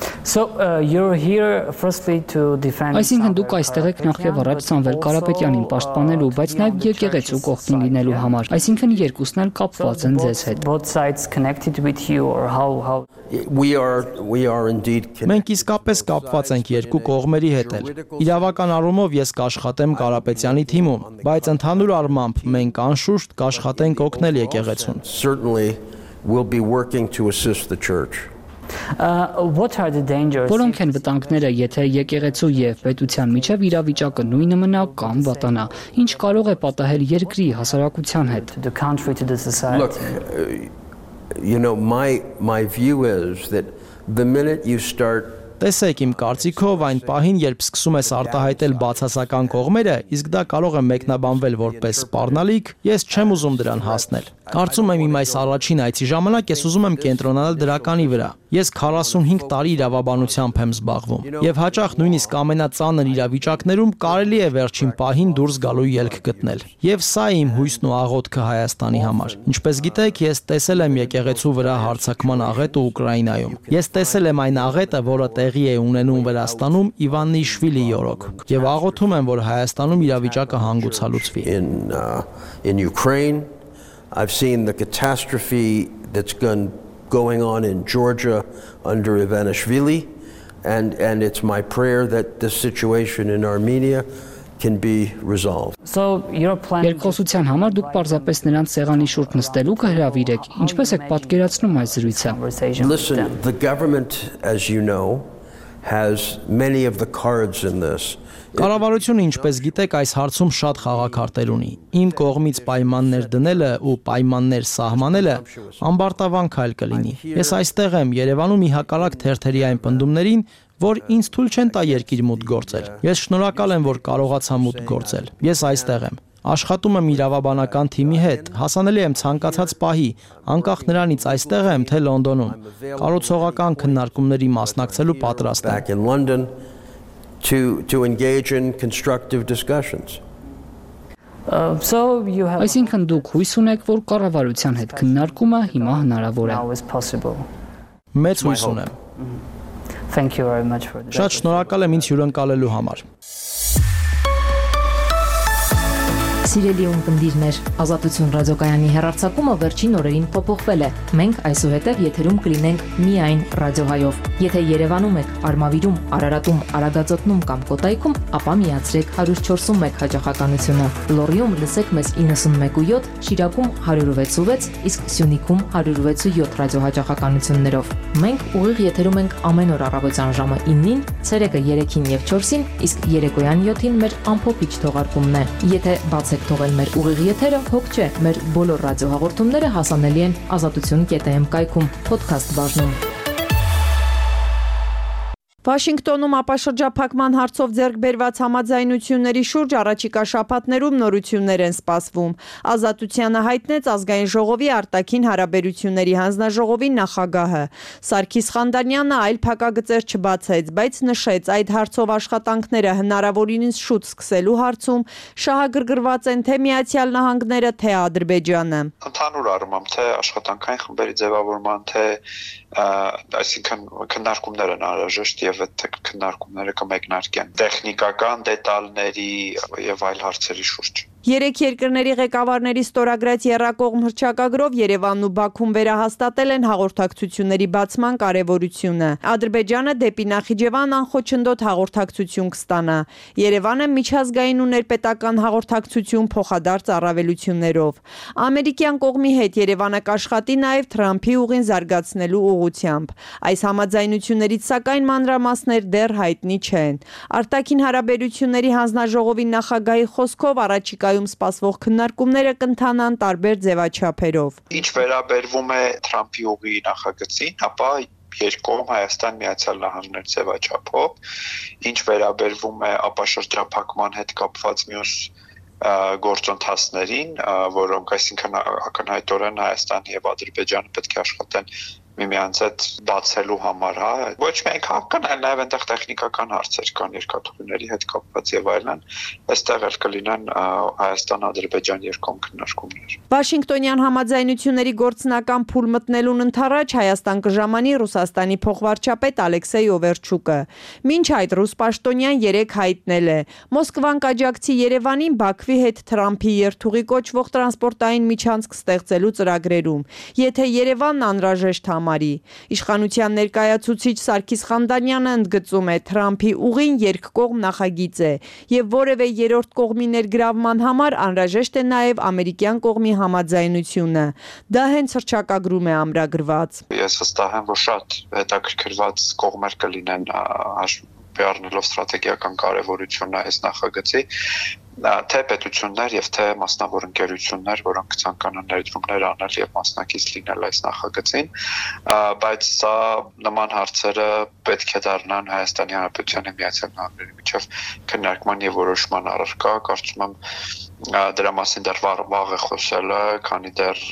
So you're here firstly to defend. Այսինքն դուք այստեղ եք նախ եւ առաջ Սամվել Կարապետյանին պաշտպանելու, բայց նաեւ եկեղեցու կողքին լինելու համար։ Այսինքն երկուսն էլ կապված են ձեզ հետ։ Both sides connected with you or how We are indeed connected. Մենք իսկապես կապված ենք երկու կողմերի հետ էլ։ Իրավական առումով ես կաշխատեմ Կարապետյանի թիմում, բայց ընդհանուր առմամբ մենք անշուշտ կաշխատենք օգնել եկեղեցուն։ Certainly we'll be working to assist the church. What are the dangers? Որոնք են վտանգները, եթե եկեղեցու եւ պետության միջև իրավիճակը նույնը մնա կամ վատանա։ Ինչ կարող է պատահել երկրի հասարակության հետ։ The country to the society. Look, you know, my view is that the minute you start Տեսեք, իմ կարծիքով այն պահին, երբ սկսում ես արտահայտել բացասական կողմերը, իսկ դա կարող է մեկնաբանվել որպես սպառնալիք, ես չեմ ուզում դրան հասնել։ Կարծում եմ իմ այս առաջին այցի ժամանակ ես ուզում եմ կենտրոնանալ դրականի վրա։ Ես 45 տարի իրավաբանությամբ եմ զբաղվում եւ հաճախ նույնիսկ ամենածանր իրավիճակներում կարելի է վերջին պահին դուրս գալու ելք գտնել։ Եվ սա իմ հույսն ու աղոթքը Հայաստանի համար։ Ինչպես գիտեք, ես տեսել եմ եկեղեցու վրա հարձակման աղետը Ուկրաինայում։ Ես տեսել եմ այն աղետը, որը տեղի է ունենում Վրաստանում Իվաննիշվիլի օրոք։ Եվ աղոթում եմ, որ Հայաստանում իրավիճակը հանգուցալուծվի։ In Ukraine, I've seen the catastrophe that's going on in Georgia under Ivanishvili, and it's my prayer that this situation in Armenia can be resolved. So you're planning Երկխոսության համար դուք պարզապես նրանց սեղանի շուրջ նստելու կհրավիրեք։ Ինչպես եք պատկերացնում այս զրույցը։ Listen, the government, as you know, has many of the cards in this. Կառավարությունը, ինչպես գիտեք, այս հարցում շատ խաղաքարտեր ունի։ Իմ կողմից պայմաններ դնելը ու պայմաններ սահմանելը ամբարտավան քայլ կլինի։ Ես այստեղ եմ Երևանում ի հակառակ թերթերի այն պնդումներին, որ ինձ թույլ չեն տա երկիր մուտք գործել։ Ես շնորհակալ եմ, որ կարողացա մուտք գործել։ Ես այստեղ եմ։ Աշխատում եմ իրավաբանական թիմի հետ, հասանելի եմ ցանկացած պահի, անկախ նրանից այստեղ եմ թե Լոնդոնում։ Կառուցողական քննարկումների մասնակցելու պատրաստ եմ։ To engage in constructive discussions. So you have Այսինքն դուք հույս ունեք, որ կառավարության հետ քննարկումը հիմա հնարավոր է։ now is possible. Մեծ հույս ունեմ։ Thank you very much for this. Շատ շնորհակալ եմ ինձ հյուրընկալելու համար։ Սիրելի ունկնդիրներ, Ազատություն ռադիոկայանի հեռարձակումը վերջին օրերին փոփոխվել է։ Մենք այսուհետև եթերում կլինենք միայն ռադիոհայով։ Եթե Երևանում եք, Արմավիրում, Արարատում, Արագածոտնում կամ Կոտայքում, ապա միացրեք 104.1 հաճախականությունը։ Լոռիում լսեք մեզ 91.7, Շիրակում 106.6, իսկ Սյունիքում 106.7 ռադիոհաճախականություններով։ Մենք ուղիղ եթերում ենք ամեն օր առավոտյան ժամը 9-ին, ցերեկը 3-ին եւ 4-ին, իսկ երեկոյան 7-ին մեր ամփոփիչ թողարկումն է։ Եթե բացեք թողել մեր ուղիղ եթերը, հոգ չէ, մեր բոլոր ռադիոհաղորդումները հասանելի են azatutun.am կայքում, podcast բաժնում։ Վաշինգտոնում ապաշրջափակման հարցով ձեռք բերված համաձայնությունների շուրջ առաջիկա շաբաթներում նորություններ են սպասվում։ Ազատությանը հայտնեց ազգային ժողովի արտաքին հարաբերությունների հանձնաժողովի նախագահը։ Սարգիս Խանդանյանը այլ փակագծեր չբացեց, բայց նշեց այդ հարցով աշխատանքները հնարավորինս շուտ սկսելու հարցում շահագրգռված են թե Միացյալ Նահանգները, թե Ադրբեջանը։ Ընդհանուր առմամբ թե աշխատանքային խմբերի ձևավորման, թե այսինքն քննարկումներ են անհրաժեշտ եւ այդ քննարկումները կմեկնարկեն տեխնիկական դետալների եւ այլ հարցերի շուրջ։ Երեք երկրների ղեկավարների ստորագրած եռակողմ հռչակագրով Երևանն ու Բաքուն վերահաստատել են հաղորդակցությունների բացման կարևորությունը։ Ադրբեջանը դեպի Նախիջևան անխոչնդոտ հաղորդակցություն կստանա։ Երևանը միջազգային ու ներպետական հաղորդակցություն փոխադարձ առավելություններով։ Ամերիկյան կողմի հետ Երևանը կաշխատի նաև Թրամփի ուղին զարգացնելու ուղղությամբ։ Այս համաձայնություններից սակայն մանրամասներ դեռ հայտնի չեն։ Արտաքին հարաբերությունների հանձնաժողովի նախագահի խոսքով առաջիկայում սպասվող քննարկումները կընթանան տարբեր ձևաչափերով։ Ինչ վերաբերվում է Թրամփի ուղի նախագծին, ապա երկկողմ Հայաստան Միացյալ Նահանգներ ձևաչափով, ինչ վերաբերվում է ապաշրջափակման հետ կապված մյուս գործընթացներին, որոնք այսինքն ակնհայտորեն Հայաստանը եւ Ադրբեջանը պետք է աշխատեն միմյանց հետ բացելու համար, ոչ միայն քաղաքական, այլ նաև այնտեղ տեխնիկական հարցեր կան երկաթուղիների հետ կապված եւ այլն, այստեղ էլ կլինեն Հայաստան-Ադրբեջան երկկողմ քննարկումներ։ Վաշինգտոնյան համաձայնությունների գործնական փուլ մտնելուն ընթരാճ Հայաստան կժամանի Ռուսաստանի փոխվարչապետ Ալեքսեյ Օվերչուկը։ Մինչ այդ ռուս պաշտոնյան երեկ հայտնել է. Մոսկվան կաջակցի Երևանին Բաքվի հետ Թրամփի երթուղի կոչվող տրանսպորտային միջանցք ստեղծելու ծրագրերում, եթե Երևանն անհրաժեշտ Իշխանության ներկայացուցիչ Սարգիս Խանդանյանը ընդգծում է Թրամփի ուղին երկկողմ նախագիծ է եւ որևէ երրորդ կողմի ներգրավման համար անհրաժեշտ է նաև ամերիկյան կողմի համաձայնությունը։ Դա հենց հռչակագրում է ամրագրված։ Ես վստահ եմ, որ շատ հետաքրքրված կողմեր կլինեն առնելով ստրատեգիական կարևորությունը այս նախագծի, թե պետություններ եւ թե մասնավոր ընկերություններ, որոնք կցանկանան ներդրումներ անել եւ մասնակից լինել այս նախագծին, բայց սա նման հարցերը պետք է դառնան Հայաստանի Հանրապետության Միացյալ Նահանգների միջև քննարկման եւ որոշման առարկա, կարծում եմ դրա մասին դեռ վաղ է խոսելը, քանի դեռ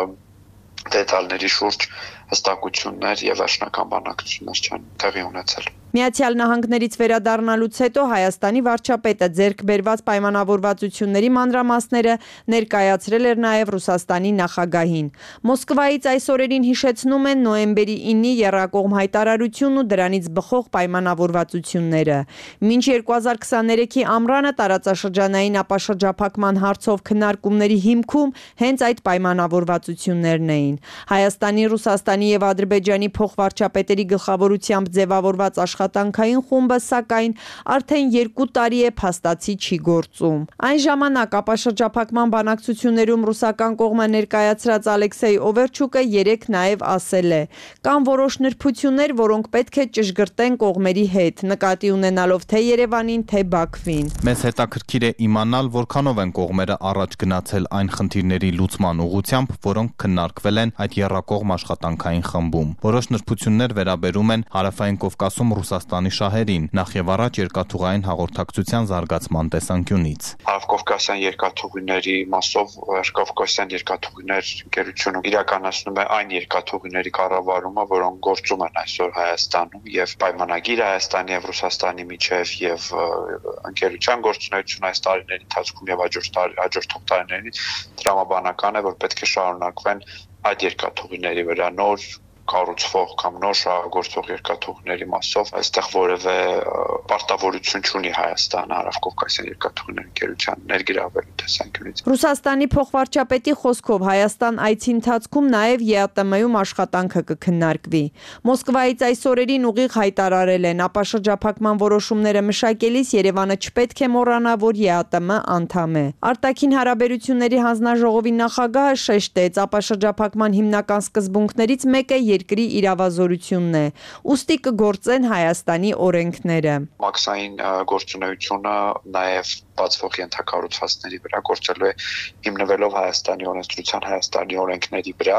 դետալների շուրջ հստակություններ եւ վերջնական բանակցություններ չեն տեղի ունեցել։ Միացյալ Նահանգներից վերադառնալուց հետո Հայաստանի վարչապետը ձեռք բերված պայմանավորվածությունների մանրամասները ներկայացրել էր նաև Ռուսաստանի նախագահին։ Մոսկվայից այս օրերին հիշեցնում են նոյեմբերի 9-ի եռակողմ հայտարարությունն ու դրանից բխող պայմանավորվածությունները։ Մինչ 2023-ի ամռանը տարածաշրջանային ապաշրջափակման հարցով քննարկումների հիմքում հենց այդ պայմանավորվածություններն էին։ Հայաստանի, Ռուսաստանի եւ Ադրբեջանի փոխվարչապետերի գլխավորությամբ ձևավորված աշխատանքային խումբը սակայն արդեն 2 տարի է փաստացի չի գործում։ Այն ժամանակ ապաշրջափակման բանակցություններում ռուսական կողմը ներկայացրած Ալեքսեյ Օվերչուկը երեկ նաև ասել է. կան որոշ նրբություններ, որոնք պետք է ճշգրտեն կողմերի հետ, նկատի ունենալով թե Երևանին, թե Բաքվին։ Մեզ հետաքրքիր է իմանալ, որքանով են կողմերը առաջ գնացել այն խնդիրների լուծման ուղղությամբ, որոնք քննարկվել են այդ եռակողմ աշխատանքային խմբում։ Որոշ նրբություններ վերաբերում են Հարավային Կովկասում Ռուսաստանի շահերին, նախ եւ առաջ երկաթուղային հաղորդակցության զարգացման տեսանկյունից։ Հարավկովկասյան երկաթուղիների մասով Կովկասյան երկաթուղիներ ընկերությունը իրականացնում է այն երկաթուղիների կառավարումը, որոնք գործում են այսօր Հայաստանում եւ պայմանագիր Հայաստանի եւ Ռուսաստանի միջեւ եւ ընկերության գործունեությունը այս տարիների ընթացքում եւ հաջորդող տարիներին տրամաբանական է, որ պետք է շարունակվեն այդ երկաթուղիների վրա նոր կառուցվող կամ նոր շահագործող երկաթուղիների մասով այստեղ որևէ պարտավորություն չունի Հայաստանը Հարավկովկասյան երկաթուղիների ընկերության ներգրավելու տեսանկյունից։ Ռուսաստանի փոխվարչապետի խոսքով Հայաստան այցի ընթացքում նաև ԵԱՏՄ-ում աշխատանքը կքննարկվի։ Մոսկվայից այս օրերին ուղիղ հայտարարել են ապաշրջափակման որոշումները մշակելիս Երևանը չպետք է մոռանա, որ ԵԱՏՄ անդամ է։ Արտաքին հարաբերությունների հանձնաժողովի նախագահը շեշտեց, ապաշրջափակման հիմնական սկզբունքներից մեկը երկրի իրավազորությունն է, ուստի կգործեն Հայաստանի օրենքները։ Մաքսային գործունեությունը նաև բացվող ենթակառուցվածքների վրա գործելու է հիմնվելով Հայաստանի օրենսդրության, Հայաստանի օրենքների վրա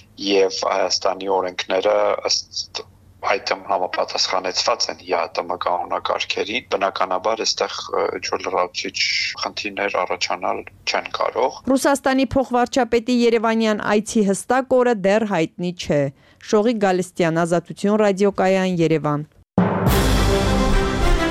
եւ Հայաստանի օրենքները ըստ այդ համապատասխանեցված են ԵԱՏՄ կանոնակարգերին, բնականաբար այստեղ ինչ-որ լրացուցիչ խնդիրներ առաջանալ չեն կարող։ Ռուսաստանի փոխվարչապետի Երևանյան այցի հստակ օրը դեռ հայտնի չէ։ Շողիկ Գալստյան, Ազատություն ռադիոկայան, Երևան։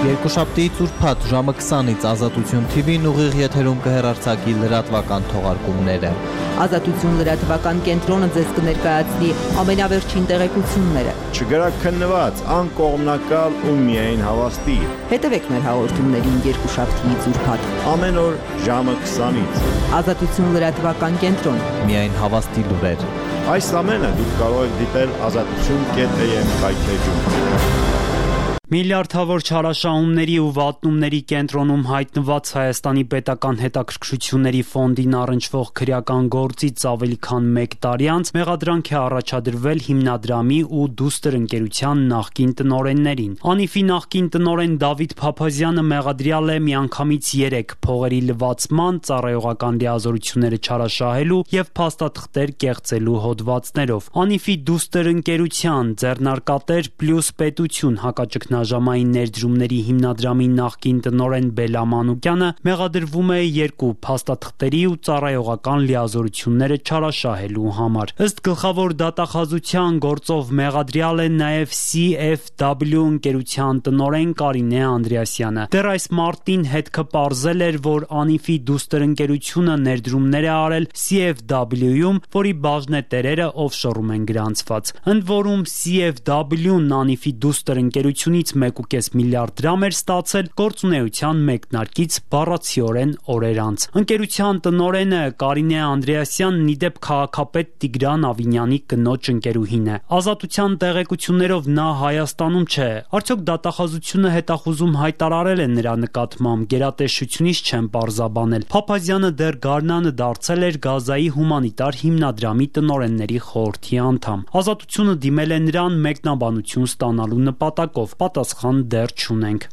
Երկուշաբթիից ուրբաթ ժամը 20-ից Ազատություն TV-ն ուղիղ եթերում կհեռարձակի լրատվական թողարկումները։ Ազատություն լրատվական կենտրոնը ձեզ կներկայացնի ամենավերջին տեղեկությունները։ Չգրակ քննված, անկողմնակալ ու միայն հավաստի։ Հետևեք մեր հաղորդումներին երկուշաբթիից ուրբաթ։ Ամեն օր ժամը 20-ից։ Ազատություն լրատվական կենտրոն։ Միայն հավաստի լուրեր։ Այս ամենը դուք կարող եք դիտել azatutun.am կայքեջում։ Միլիարդավոր չարաշահումների ու վատնումների կենտրոնում հայտնված Հայաստանի պետական հետաքրքրությունների ֆոնդին առնչվող քրեական գործից ավելի քան 1 տարի անց մեղադրանք է առաջադրվել հիմնադրամի ու դուստր ընկերության նախկին տնօրեններին։ ԱՆԻՖ-ի նախկին տնօրեն Դավիթ Փափազյանը մեղադրյալ է միանգամից 3 փողերի լվացման, ծառայողական լիազորությունները չարաշահելու եւ փաստաթղթեր կեղծելու հոդվածներով։ ԱՆԻՖ-ի դուստր ընկերության ձեռնարկատեր պլյուս պետություն հակաճգնաժամային ներդրումների հիմնադրամի նախկին տնօրեն Բելա Մանուկյանը մեղադրվում է 2 փաստաթղթերի ու ծառայողական լիազորությունները չարաշահելու համար։ Ըստ գլխավոր դատախազության գործով մեղադրյալ է նաև CFW ընկերության տնօրեն Կարինե Անդրեասյանը։ Դեռ այս մարտին հետքը պարզել էր, որ ԱՆԻՖ-ի դուստր ընկերությունը ներդրումներ է արել CFW-ում, որի բաժնետերերը օֆշորում են գրանցված։ Ընդ որում CFW-ն ԱՆԻՖ-ի դուստր ընկերությունից 1.5 միլիարդ դրամ էր ստացել գործունեության մեկնարկից բառացիորեն օրեր անց։ Ընկերության տնօրենը Կարինե Անդրեասյանն իդեպ քաղաքապետ Տիգրան Ավինյանի կնոջ ընկերուհին է։ Ազատության տեղեկություններով նա Հայաստանում չէ։ Արդյոք դատախազությունը հետախուզում հայտարարել է նրա նկատմամբ, գերատեսչությունից չեն պարզաբանել։ Փափազյանը դեռ գարնանը դարձել էր Գազայի հումանիտար հիմնադրամի տնօրենների խորհրդի անդամ։ Ազատությունը դիմել է նրան մեկնաբանություն ստանալու նպատակով, պատասխան դեռ չունենք։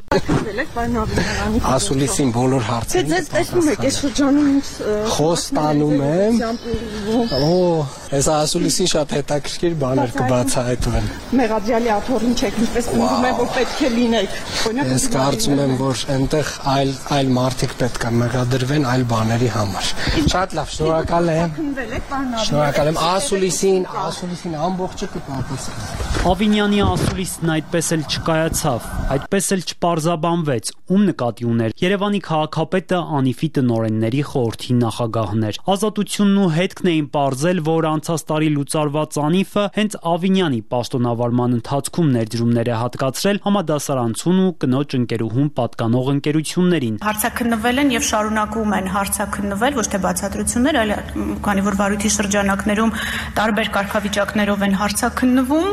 Ասուլիսին բոլոր հարցերին Ձեզ տեսնում եք, այս շրջանում խոստանում եմ։ Այս ասուլիսին շատ հետաքրքիր բաներ կբացահայտվեն։ Մեղադրյալի աթոռին չեք, ինչպես խնդրում եմ, որ պետք է լինեք։ Ես կարծում եմ, որ այնտեղ այլ մարդիկ պետք է մեղադրվեն այլ բաների համար։ Շատ լավ, շնորհակալ եմ։ Շնորհակալ եմ։ Ասուլիսին ամբողջը կպատասխանի։ Ավինյանի ասուլիսն այդպես էլ չկայացավ, այդպես էլ չպարզաբանվեց, ում նկատի ուներ։ Երևանի քաղաքապետը ԱՆԻՖ-ի տնօրենների խորհրդի նախագահն էր։ Ազատությունն ու հետքն էին պարզել, որ անցած տարի լուծարված ԱՆԻՖ-ը հենց Ավինյանի պաշտոնավարման ընթացքում ներդրումներ է հատկացրել համադասարանցուն ու կնոջ ընկերուհուն պատկանող ընկերություններին։ Հարցաքննվել են եւ շարունակում են հարցաքննվել, ոչ թե բացատրություններ, այլ քանի որ վարույթի շրջանակներում տարբեր կարգավիճակներով են հարցաքննվում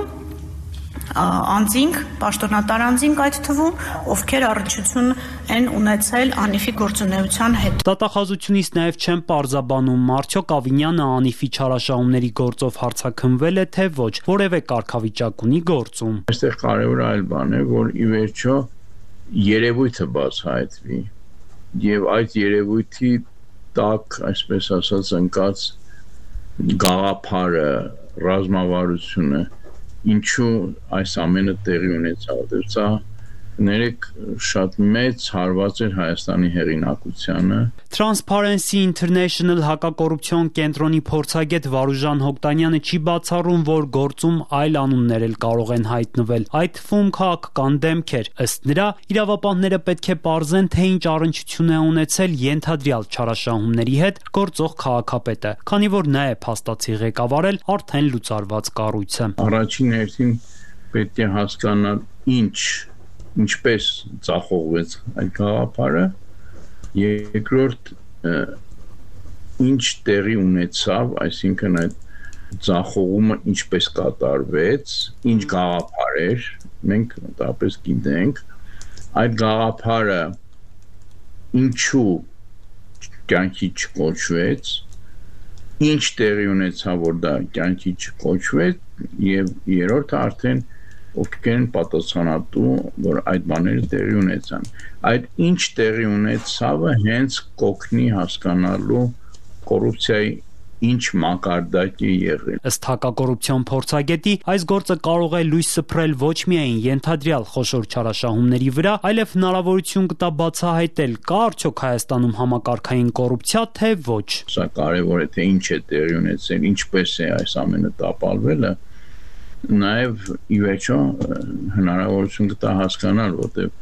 անձինք, պաշտոնատար անձինք այդ թվում, ովքեր առնչություն են ունեցել ԱՆԻՖ-ի գործունեության հետ։ Դատախազությունից նաև չեն պարզաբանում, արդյոք Ավինյանը ԱՆԻՖ-ի չարաշահումների գործով հարցաքննվել է, թե ոչ, որևէ կարգավիճակ ունի գործում։ Այստեղ կարևոր այլ բան է, որ ի վերջո երևույթը բացահայտվի եւ այդ երևույթի տակ, այսպես ասած, ընկած գաղափարը, ռազմավարությունը ինչու այս ամենը տեղի ունեցավ, սա ներեք շատ մեծ հարված էր Հայաստանի հեղինակությանը։ Transparency International հակակոռուպցիոն կենտրոնի փորձագետ Վարուժան Հոկտանյանը չի բացառում, որ գործում այլ անուններ էլ կարող են հայտնվել, այդ թվում քաղաքական դեմքեր։ Ըստ նրա, իրավապահները պետք է պարզեն, թե ինչ առնչություն է ունեցել ենթադրյալ չարաշահումների հետ գործող քաղաքապետը, քանի որ նա է փաստացի ղեկավարել արդեն լուծարված կառույցը։ Առաջին հերթին պետք է հասկանալ ինչպես ծախողվեց այդ գաղափարը, երկրորդ ինչ տեղի ունեցավ, այսինքն այդ ծախողումը ինչպես կատարվեց, ինչ գաղափար էր, մենք մտապես գիտենք, այդ գաղափարը ինչու կյանքի չկոչվեց, ինչ տեղի ունեցավ, որ դա կյանքի չկոչվեց եւ երրորդը արդեն ովքեր են պատասխանատու, որ այդ բաները տեղի ունեցան։ Այդ ինչ տեղի ունեցավը հենց կօգնի հասկանալու կոռուպցիայի ինչ մակարդակ է եղել։ Ըստ հակակոռուպցիոն փորձագետի, այս գործը կարող է լույս սփռել ոչ միայն ենթադրյալ խոշոր չարաշահումների վրա, այլև հնարավորություն կտա բացահայտել, կա արդյոք Հայաստանում համակարգային կոռուպցիա, թե ոչ։ Սա կարևոր է, թե ինչ է տեղի ունեցել, ինչպես է այս ամենը տապալվելը, նաև ի վերջո հնարավորություն կտա հասկանալ, որտեղ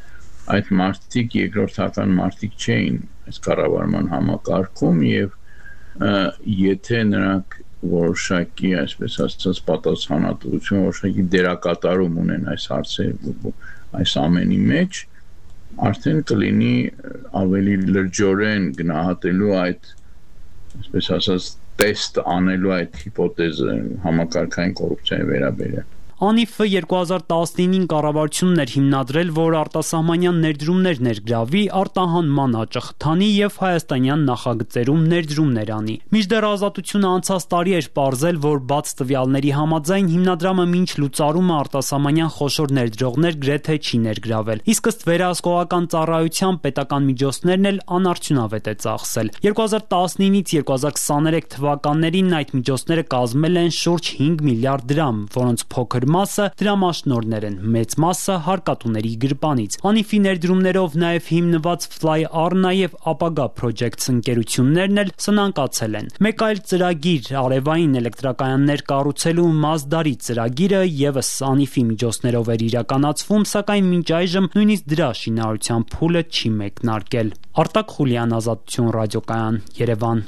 այդ մարդիկ երկրորդական մարդիկ չէին այս կառավարման համակարգում եւ եթե նրանք որոշակի, այսպես ասած, պատասխանատվություն, որոշակի դերակատարում ունեն այս հարցերի այս ամենի մեջ, արդեն կլինի ավելի լրջորեն գնահատելու այդ, այսպես ասած, տեստ անելու այդ հիպոթեզը համակարգային կոռուպցիայի վերաբերյալ։ ԱՆԻՖ-ը 2019-ին կառավարությունն էր հիմնադրել, որ արտասահմանյան ներդրումներ ներգրավի, արտահանման աճը խթանի եւ հայաստանյան նախագծերում ներդրումներ անի։ Մինչդեռ Ազատությունը անցած տարի էր պարզել, որ բաց տվյալների համաձայն հիմնադրամը մինչ լուծարումը արտասահմանյան խոշոր ներդրողներ գրեթե չի ներգրավել։ Իսկ ըստ վերահսկողական ծառայության պետական միջոցներն էլ անարդյունավետ է ծախսել։ 2019-ից 2023 թվականներին այդ միջոցները կազմել են շուրջ 5 միլիարդ դրամ, որոնց փոքր մասը դրամաշնորհներ են, մեծ մասը հարկատուների գրպանից։ ԱՆԻՖ-ի ներդրումներով նաև հիմնված FlyArna եւ Ապագա Projects ընկերություններն էլ սնանկացել են։ Մեկ այլ ծրագիր արևային էլեկտրակայաններ կառուցելու Մազդարի ծրագիրը եւս ԱՆԻՖ-ի միջոցներով էր իրականացվում, սակայն մինչ այժմ նույնիսկ դրա շինարարության փուլը չի մեկնարկել։ Արտակ Խուլյան, Ազատություն ռադիոկայան, Երևան։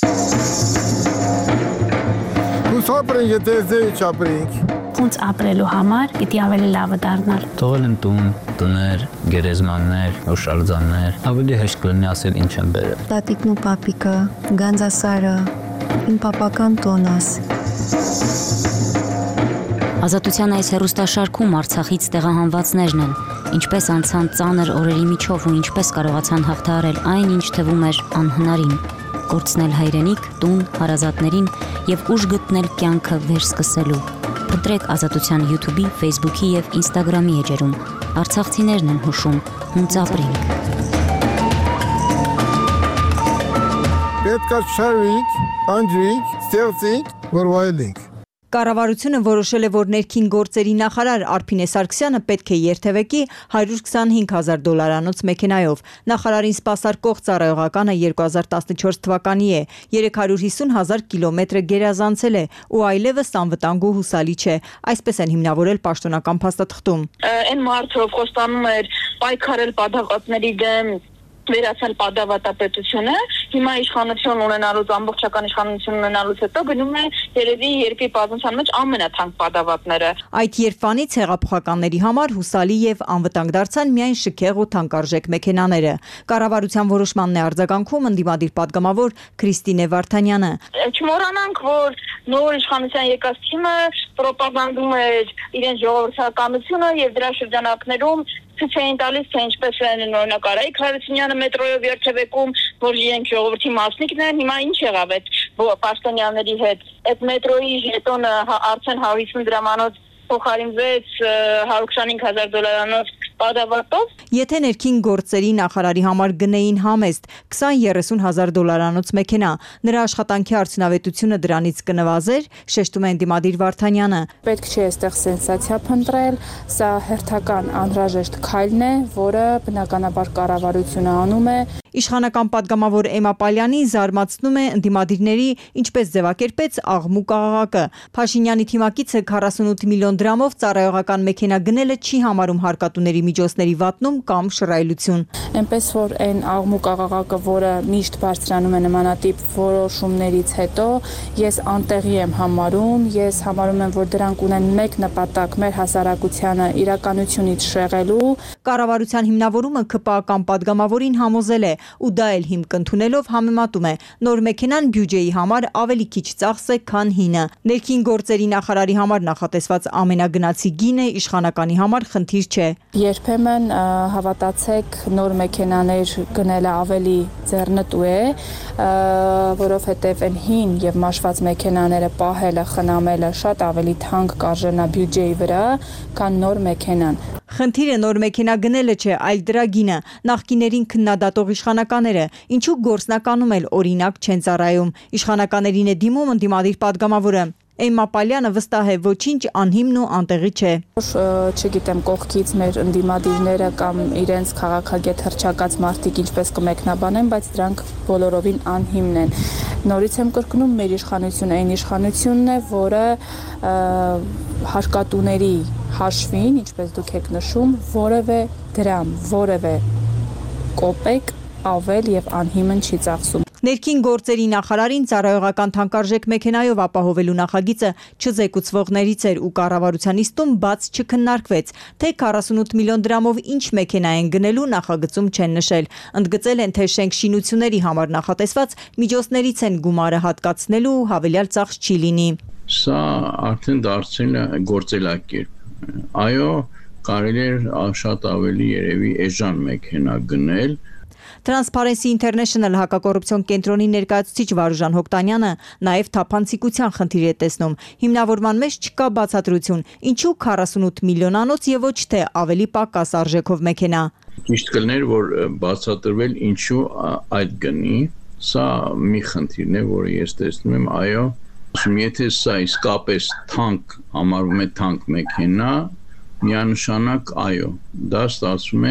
Ոնց ապրելու համար պիտի ավելի լավը դառնար։ Թողել են տուն, տներ, գերեզմաններ, հուշարձաններ, ավելի հեշտ կլինի ասել ինչ են բերել։ Տատիկն ու պապիկը, Գանձասարը, իմ պապական տոնս։ Ազատության այս հեռուստաշարքում Արցախից տեղահանվածներն են, ինչպես անցան ծանր օրերի միջով ու ինչպես կարողացան հաղթահարել այն, ինչ թվում էր անհնարին, կորցնել հայրենիք, տուն, հարազատներին եւ ուժ գտնել կյանքը վերսկսելու։ Փնտրեք Ազատության YouTube-ի, Facebook-ի եւ Instagram-ի էջերում։ Արցախցիներն են հուշում, հունց ապրենք։ Պետք է շարվենք, անջրենք, ստեղծենք, որ վայելենք։ Կառավարությունը որոշել է, որ ներքին գործերի նախարար Արփինե Սարգսյանը պետք է երթևեկի $125,000 մեքենայով։ Նախարարին սպասարկող ծառայողականը 2014 թվականի է, 350,000 կիլոմետրը գերազանցել է ու այլևս անվտանգ ու հուսալի չէ, այսպես են հիմնավորել պաշտոնական փաստաթղթում։ Այն մարդը խոստանում էր պայքարել պատահածների դեմ, վերացել պատավատապետությունը, հիմա իշխանություն ունենալուց, ամբողջական իշխանություն ունենալուց հետո գնում է երևի երկրի պատմության մեջ ամենաթանկ պատավատները։ Այդ երբանից հեղափոխականների համար հուսալի եւ անվտանգ դարձան միայն շքեղ ու թանկարժեք մեքենաները։ Կառավարության որոշմանն է արձագանքում ընդդիմադիր պատգամավոր Քրիստինե Վարդանյանը։ Չմոռանանք, որ նոր իշխանության եկած թիմը պրոպագանդում էր իրենց ժողովրդականությունը եւ դրա շրջանակներում ցույց էին տալիս, թե ինչպես են օրինակ Արայիկ Հարությունյանը մետրոյով երթևեկում, որ իրենք ժողովրդի մասնիկն են, հիմա ինչ եղավ այդ պաշտոնյաների հետ։ Այդ մետրոյի ժետոնը արդեն 150 դրամանոց փոխարինվեց $125,000 պատավատով։ Եթե ներքին գործերի նախարարի համար գնեին համեստ $20-30,000 մեքենա, նրա աշխատանքի արդյունավետությունը դրանից կնվազեր, շեշտում է ընդդիմադիր Վարդանյանը։ Պետք չի այստեղ սենսացիա փնտրել, սա հերթական անհրաժեշտ քայլն է, որը բնականաբար կառավարությունը անում է։ Իշխանական պատգամավոր Էմա Պալյանի զարմացնում է ընդդիմադիրների ինչպես ձևակերպեց աղմու կաղաղակը։ Փաշինյանի թիմակիցը 48 միլիոն դրամով ծառայողական մեքենա գնելը չի համարում հարկատուների միջոցների վատնում կամ շռայլություն։ Այնպես որ այն աղմու կաղաղակը, որը միշտ բարձրանում է նմանատիպ որոշումներից հետո, ես անտեղի եմ համարում, ես համարում եմ, որ դրանք ունեն մեկ նպատակ՝ մեր հասարակությանը իրականությունից շեղելու։ Կառավարության հիմնավորումը ԿՊԱ-ական պատգամավորին համոզել է ու դա էլ հիմք ընդունելով համեմատում է նոր մեքենան բյուջեի համար ավելի քիչ ծախս է, քան հինը։ Ներքին գործերի նախարարի համար նախատեսված ամենագնացի գինը իշխանականի համար խնդիր չէ։ Երբեմն հավատացեք, նոր մեքենաներ գնելը ավելի ձեռնտու է, որովհետև այն հին եւ մաշված մեքենաները պահելը, խնամելը շատ ավելի թանկ կարժենա բյուջեի վրա, քան նոր մեքենան։ Խնդիրը նոր մեքենա գնելը չէ, այլ դրա գինը։ Նախկիներին քննադատող իշխանականները ինչու գործնականում էլ օրինակ չեն ծառայում։ Իշխանականներին է դիմում ընդդիմադիր պատգամավորը։ Էմմա Պալյանը վստահ է, ոչինչ անհիմն ու անտեղի չէ։ Չգիտեմ, կողքից մեր ընդդիմադիրները կամ իրենց քաղաքագետ հռչակած մարդիկ ինչպես կմեկնաբանեն, բայց դրանք բոլորովին անհիմն են։ Նորից եմ կրկնում, մեր իշխանությունը այն իշխանությունն է, որը հարկատուների հաշվին, ինչպես դուք եք նշում, որևէ դրամ, որևէ կոպեկ ավել եւ անհիմն չի ծախսում։ Ներքին գործերի նախարարին ծառայողական թանկարժեք մեքենայով ապահովելու նախագիծը չզեկուցվողներից էր ու կառավարության իստում բաց չքննարկվեց, թե 48 միլիոն դրամով ինչ մեքենա են գնելու նախագծում չեն նշել։ Ընդգծել են, թե շենք շինությունների համար նախատեսված միջոցներից են գումարը հատկացնելու, հավելյալ ծախս չի լինի։ Սա արդեն դարձել է գործելակերպ։ Այո, կարելի է շատ ավելի երևի էժան մեքենա գնել։ Transparency International հակակոռուպցիոն կենտրոնի ներկայացուցիչ Վարուժան Հոկտանյանը նաև թափանցիկության խնդիր է տեսնում։ Հիմնավորման մեջ չկա բացատրություն, ինչու 48 միլիոնանոց եւ ոչ թե ավելի պակաս արժեքով մեքենա։ Ճիշտ կլներ, որ բացատրվել ինչու այդ գնի, սա մի խնդիրն է, որը ես տեսնում եմ, այո, եթե սա իսկապես թանկ համարվում է թանկ մեքենա, միանշանակ այո, դա ստացվում է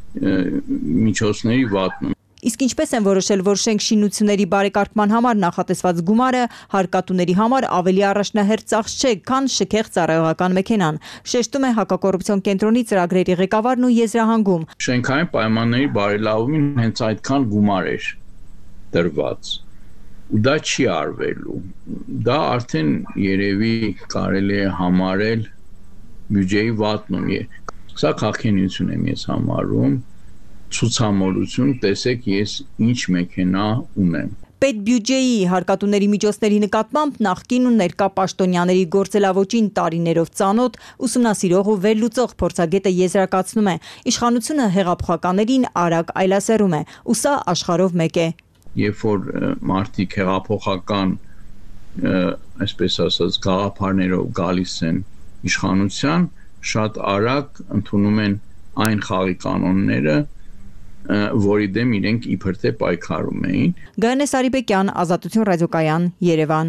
միջոցների վատնում։ Իսկ ինչպես են որոշել, որ շենք շինությունների բարեկարգման համար նախատեսված գումարը հարկատուների համար ավելի առաջնահերթ ծախս չէ, քան շքեղ ծառայողական մեքենան, շեշտում է հակակոռուպցիոն կենտրոնի ծրագրերի ղեկավարն ու եզրահանգում։ Շենքային պայմանների բարելավումին հենց այդքան գումար էր դրված։ Դա չի արվելու։ Դա արդեն երևի կարելի է համարել բյուջեի վատնում։ Սա քաղաքենություն եմ ես համարում, ցուցամոլություն, տեսեք ես ինչ մեքենա ունեմ։ Պետբյուջեի հարկատուների միջոցների նկատմամբ նախկին ու ներկա պաշտոնյաների գործելավոճին տարիներով ծանոթ ուսումնասիրող ու վերլուծող փորձագետը եզրակացնում է, իշխանությունը հեղափոխականներին արագ այլասերում է, ու սա աշխարհով մեկ է։ Երբ որ մարդիկ հեղափոխական, այսպես ասած, գաղափարներով գալիս են իշխանության, շատ արագ ընդունում են այն խաղի կանոնները, որի դեմ իրենք իբր թե պայքարում էին։ Գայանե Սարիբեկյան, Ազատություն ռադիոկայան, Երևան։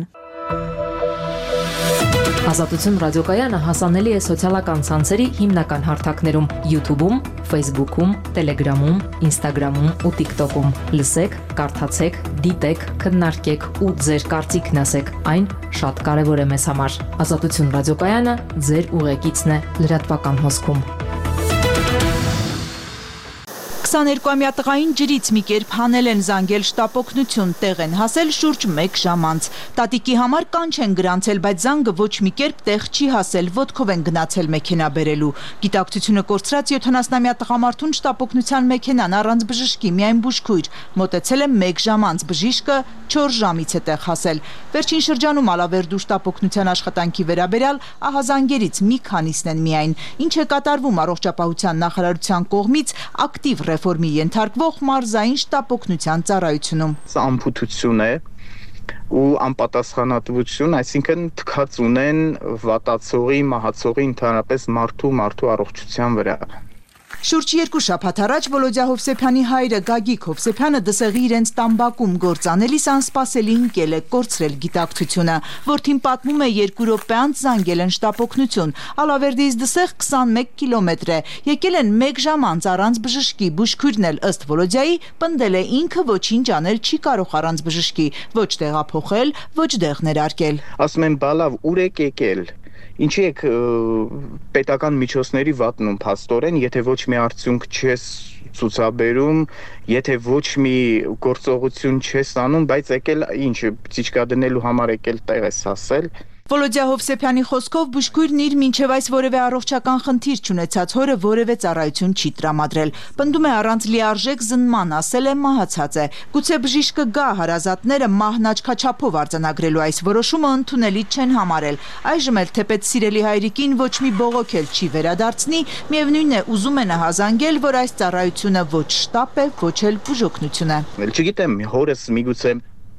Ազատություն ռադիոկայանը հասանելի է սոցիալական ցանցերի հիմնական հարթակներում՝ YouTube-ում, Facebook-ում, Telegram-ում, Instagram-ում ու TikTok-ում։ Լսեք, կարդացեք, դիտեք, քննարկեք ու ձեր կարծիքն ասեք։ Այն շատ կարևոր է մեզ համար։ Ազատություն ռադիոկայանը ձեր ուղեկիցն է լրատվական հոսքում։ 22-ամյա տղային ջրից մի կերպ հանել են, զանգել շտապօգնություն, տեղ են հասել շուրջ 1 ժամ անց։ Տատիկի համար կանչ են գրանցել, բայց զանգը ոչ մի կերպ տեղ չի հասել, ոտքով են գնացել մեքենա բերելու։ Գիտակցությունը կորցրած 70-ամյա տղամարդուն շտապօգնության մեքենան առանց բժշկի, միայն բուժքույր, մոտեցել է 1 ժամ անց, բժիշկը 4 ժամից է տեղ հասել։ Վերջին շրջանում Ալավերդու շտապօգնության աշխատանքի վերաբերյալ ահազանգերից մի քանիսն են միայն։ Ինչ է կատարվում առողջապահության նախարարության կողմից ակտիվ ռեֆորմի ենթարկվող մարզային շտապօգնության ծառայությունում։ Սա անփութություն է ու անպատասխանատվություն, այսինքն թքած ունեն վատացողի, մահացողի, ընդհանրապես մարդու առողջության վրա։ Շուրջ 2 շաբաթ առաջ Վոլոդյա Հովսեփյանի հայրը Գագիկ Հովսեփյանը դսեղի իրենց տամբակում գործանելիս անսպասելի ընկել է, կորցրել գիտակցությունը։ Որդին պատմում է 2 րոպե անց զանգել են շտապօգնություն։ Ալավերդիից դսեղ 21 կիլոմետր է։ Եկել են 1 ժամ անց առանց բժշկի, բուժքույրն էլ ըստ Վոլոդյայի պնդել է ինքը ոչինչ անել չի կարող առանց բժշկի, ոչ տեղափոխել, ոչ դեղ ներարկել։ Ասում են բալավ ուր եք եկել։ Ինչի եք պետական միջոցների վատնում փաստորեն, եթե ոչ մի արդյունք չես ցուցաբերում, եթե ոչ մի գործողություն չես անում, բայց եկել ինչ ծիճկա դնելու համար եկել տեղ ես հասել։ Վոլոդյա Հովսեփյանի խոսքով բուժքույրն իր մինչև այս որևէ առողջական խնդիր չունեցած հորը որևէ ծառայություն չի տրամադրել։ Պնդում է առանց լիարժեք զննման, ասել է մահացած է։ Գուցե բժիշկը գա, հարազատները մահն աչքաչափով արձանագրելու այս որոշումը ընդունելի չեն համարել։ Այժմ էլ թեպետ սիրելի հայրիկին ոչ մի բողոք էլ չի վերադարձնի, միևնույնն է ուզում է նահազանգել, որ այս ծառայությունը ոչ շտապ է, ոչ էլ բուժօգնություն է։ Չգիտեմ, հորս միգուցե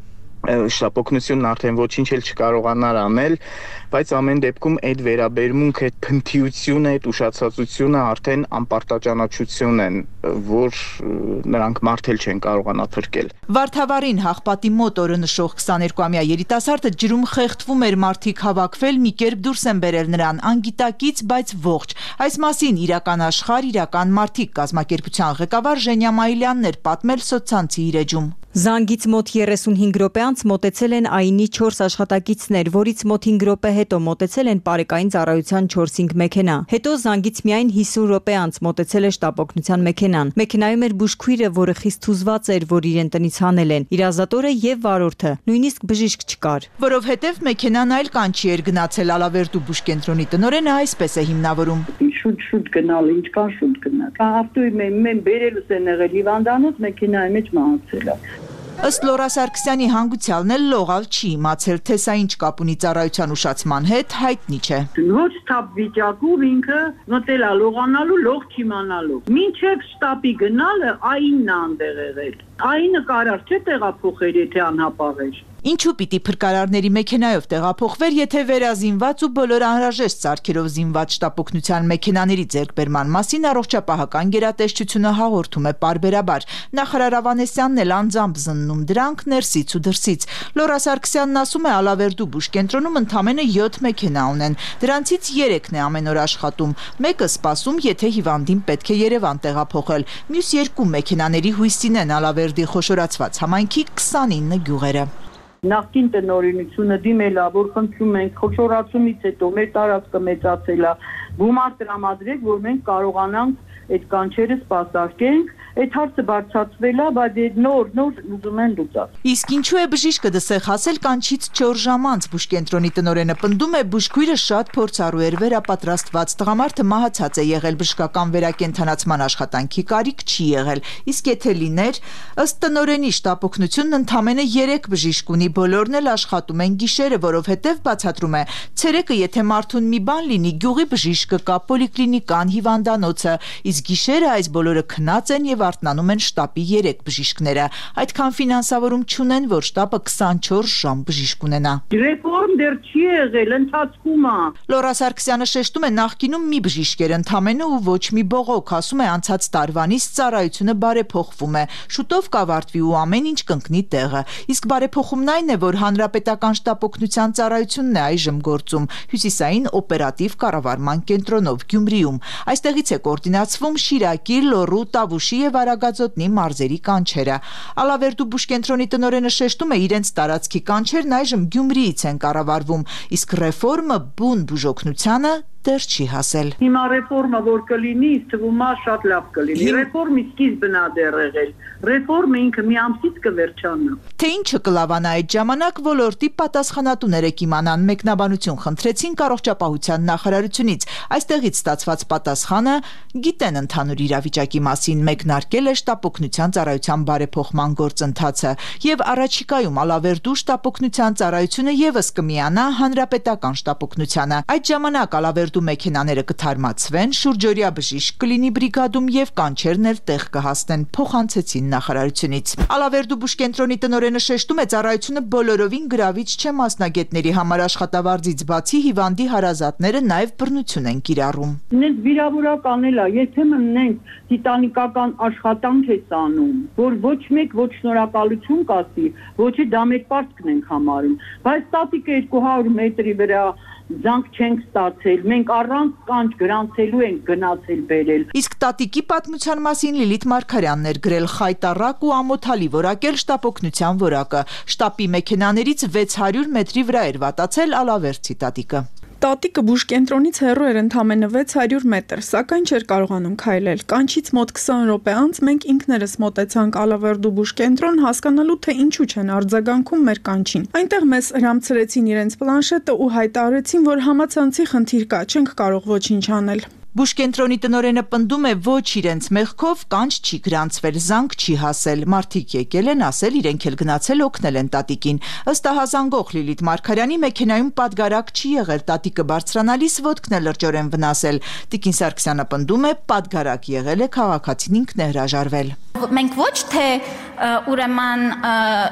շտապօգնությունն արդեն ոչինչ էլ չկարողանար անել, բայց ամեն դեպքում այդ վերաբերմունքը, այդ փնթիությունը, այդ ուշացածությունը արդեն անպարտաճանաչություն են, որ նրանք մարդել չեն կարողանա փրկել։ Վարդավառին հաղպատի մոտ օրը նշող 22-ամյա երիտասարդը ջրում խեղդվում էր, մարդիկ հավաքվել, մի կերպ դուրս են բերել նրան, անգիտակից, բայց ողջ։ Այս մասին իրական աշխարհ, իրական մարդիկ կազմակերպության ղեկավար Ժենյա Մայիլյանն էր պատմել սոցցանցի իր էջում։ Զանգից մոտ 35 րոպե անց մոտեցել են ԱԻՆ-ի 4 աշխատակիցներ, որից մոտ 5 րոպե հետո մոտեցել են Պարեկային ծառայության 4-5 մեքենա։ Հետո զանգից միայն 50 րոպե անց մոտեցել է շտապօգնության մեքենան։ Մեքենայում էր բուժքույրը, որը խիստ հուզված էր, որ իրեն տնից հանել են, իր ազատորը եւ վարորդը, նույնիսկ բժիշկ չկար։ Որովհետեւ մեքենան այլ կանչի էր գնացել, Ալավերդու բուժկենտրոնի տնօրենը այսպես է հիմնավորում։ Շուտ գնալ, ինչքան շուտ գնալ։ Ավտոյի մեն բերելուս են եղել հիվանդանոց, մեքենայի մեջ մահացել է։ Ըստ Լորա Սարգսյանի հանգուցյալն էլ լողալ չի իմացել, թե սա ինչ կապ ունի ծառայության ուշացման հետ, հայտնի չէ։ Ոչ թափ վիճակով ինքը մտել է լողանալու, լող չիմանալու։ Մինչև շտապի գնալը ԱԻՆ-ն է այնտեղ եղել։ ԱԻՆ-ը կարար չէ տեղափոխել, եթե անհապաղ էր։ Ինչու պիտի փրկարարների մեքենայով տեղափոխվեր, եթե վերազինված ու բոլոր անհրաժեշտ սարքերով զինված շտապօգնության մեքենաների ձեռքբերման մասին առողջապահական գերատեսչությունը հաղորդում է պարբերաբար։ Նախարար Ավանեսյանն էլ անձամբ զննում դրանք ներսից ու դրսից։ Լորա Սարգսյանն ասում է, Ալավերդու բուժկենտրոնում ընդամենը 7 մեքենա ունեն։ Դրանցից 3-ն է ամեն օր աշխատում։ Մեկը սպասում, եթե հիվանդին պետք է Երևան տեղափոխել։ Մյուս 2 մեքենաների հույսին են Ալավերդի խոշորացված համայնքի 29 գյուղերը։ Նախկին տնօրինությունը դիմել է, որ խնդրում ենք խոշորացումից հետո մեր տարածքը մեծացել է, գումար տրամադրեք, որ մենք կարողանանք այդ կանչերը սպասարկենք, այդ հարցը բարձրացվել է, բայց նոր ուզում են լուծել։ Իսկ ինչու է բժիշկը դսեղ հասել կանչից 4 ժամ անց, բուժկենտրոնի տնօրենը պնդում է, բուժքույրը շատ փորձառու էր, վերապատրաստված, տղամարդը մահացած է եղել, բժշկական վերակենդանացման աշխատանքի կարիք չի եղել։ Իսկ եթե լիներ, ըստ տնօրենի շտապօգնությունն ընդամենը 3 բժիշկ ունի, բոլորն էլ աշխատում են գիշերը, որովհետև բացատրում է, ցերեկը եթե մարդուն մի բան լինի, գյուղի բժիշկը կա, պոլիկլինիկան, հիվանդանոցը, իսկ գիշերը այս բոլորը քնած են եւ արթնանում են շտապի 3 բժիշկները։ Այդքան ֆինանսավորում չունեն, որ շտապը 24 ժամ բժիշկ ունենա։ Ռեֆորմ դեռ չի եղել, ընթացքում է։ Լորա Սարգսյանը շեշտում է, նախկինում մի բժիշկ էր ընդամենը ու ոչ մի բողոք, ասում է, անցած տարվանից ծառայությունը բարեփոխվում է, շուտով կավարտվի ու ամեն ինչ կընկնի տեղը։ Իսկ բարեփոխումն այն է, որ հանրապետական շտապօգնության ծառայությունն է այժմ գործում հյուսիսային օպերատիվ կառավարման կենտրոնով Գյումրիում։ Այստեղից է կոորդինացվում Շիրակի, Լոռու, Տավուշի եւ Արագածոտնի մարզերի կանչերը։ Ալավերդու բուժկենտրոնի տնօրենը շեշտում է, իրենց տարածքի կանչերն այժմ Գյումրիից են կառավարվում, իսկ ռեֆորմը բուն բուժօգնությանը դեռ չի հասել։ Հիմա ռեֆորմը որ կլինի, թվում է շատ լավ կլինի։ Ռեֆորմի սկիզբն է դեռ եղել։ Ռեֆորմը ինքը մի ամսից կվերջանա։ Թե ինչը կլավանա այդ ժամանակ, ոլորտի պատասխանատուները կիմանան, մեկնաբանություն խնդրեցին առողջապահության նախարարությունից։ Այստեղից ստացված պատասխանը գիտեն ընդհանուր իրավիճակի մասին, մեկնարկել է շտապօգնության ծառայության բարեփոխման գործընթացը եւ առաջիկայում Ալավերդու շտապօգնության ծառայությունը եւս կմիանա հանրապետական շտապօգնությանը։ Այդ ժամանակ Ալավերդու մեքենաները կթարմացվեն, շուրջօրյա բժիշկ կլինի բրիգադում եւ կանչերն էլ տեղ կհասնեն, փոխանցեցին նախարարությունից։ Ալավերդու բուժկենտրոնի տնօրենը շեշտում է, ծառայությունը բոլորովին գրավիչ չէ մասնագետների համար, աշխատավարձից բացի հիվանդի հարազատները նաեւ բռնություն են կիրառում։ Նենց վիրավորական էլ է, եթե մնենք տիտանիկական աշխատանք է անում, որ ոչ մեկ ոչ շնորհակալություն կասի, ոչի դա մեր պարտքն ենք համարում, բայց տատիկը 200 մետրի վրա զանգ չենք ստացել, մենք առանց կանչ գրանցելու ենք գնացել բերել։ Իսկ տատիկի պատմության մասին Լիլիթ Մարգարյանն էր գրել խայտառակ ու ամոթալի որակել շտապօգնության որակը։ Շտապի մեքենաներից 600 մետրի վրա էր վատացել Ալավերդի տատիկը։ Տատիկը բուժկենտրոնից հեռու էր ընդամենը 600 մետր, սակայն չէր կարողանում քայլել։ Կանչից մոտ 20 րոպե անց մենք ինքներս մոտեցանք Ալավերդու բուժկենտրոն, հասկանալու թե ինչու չեն արձագանքում մեր կանչին։ Այնտեղ մեզ հրամցրեցին իրենց պլանշետը ու հայտարարեցին, որ համացանցի խնդիր կա, չենք կարող ոչինչ անել։ Բուժկենտրոնի տնօրենը պնդում է, ոչ իրենց մեղքով կանչ չի գրանցվել, զանգ չի հասել։ Մարդիկ եկել են ասել, իրենք էլ գնացել օգնել են տատիկին։ Ըստ ահազանգող Լիլիթ Մարգարյանի մեքենայում պատգարակ չի եղել, տատիկը բարձրանալիս ոտքն է լրջորեն վնասել։ Տիկին Սարգսյանը պնդում է, պատգարակ եղել է, քաղաքացին ինքն է հրաժարվել։ Մենք ոչ թե ուրեմն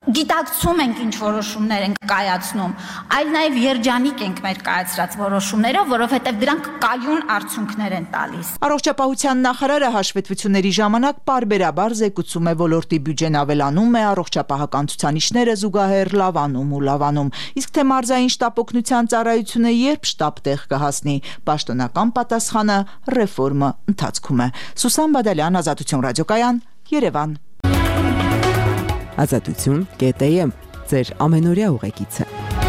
գիտակցում ենք ինչ որոշումներ ենք կայացնում, այլ նաև երջանիկ ենք մեր կայացրած որոշումներով, որովհետև դրանք կայուն արդյունքներ են տալիս։ Առողջապահության նախարարը հաշվետվությունների ժամանակ պարբերաբար զեկուցում է ոլորտի բյուջեն ավելանում է, առողջապահական ցուցանիշները զուգահեռ լավանում, իսկ թե մարզային շտապօգնության ծառայությունը երբ շտապտեղ կհասնի, պաշտոնական պատասխանը ռեֆորմը ընթացքում է։ Սուսան Բադալյան, Ազատություն ռադիոկայան, Երևան։ Ազատություն.am ձեր ամենօրյա ուղեկիցը։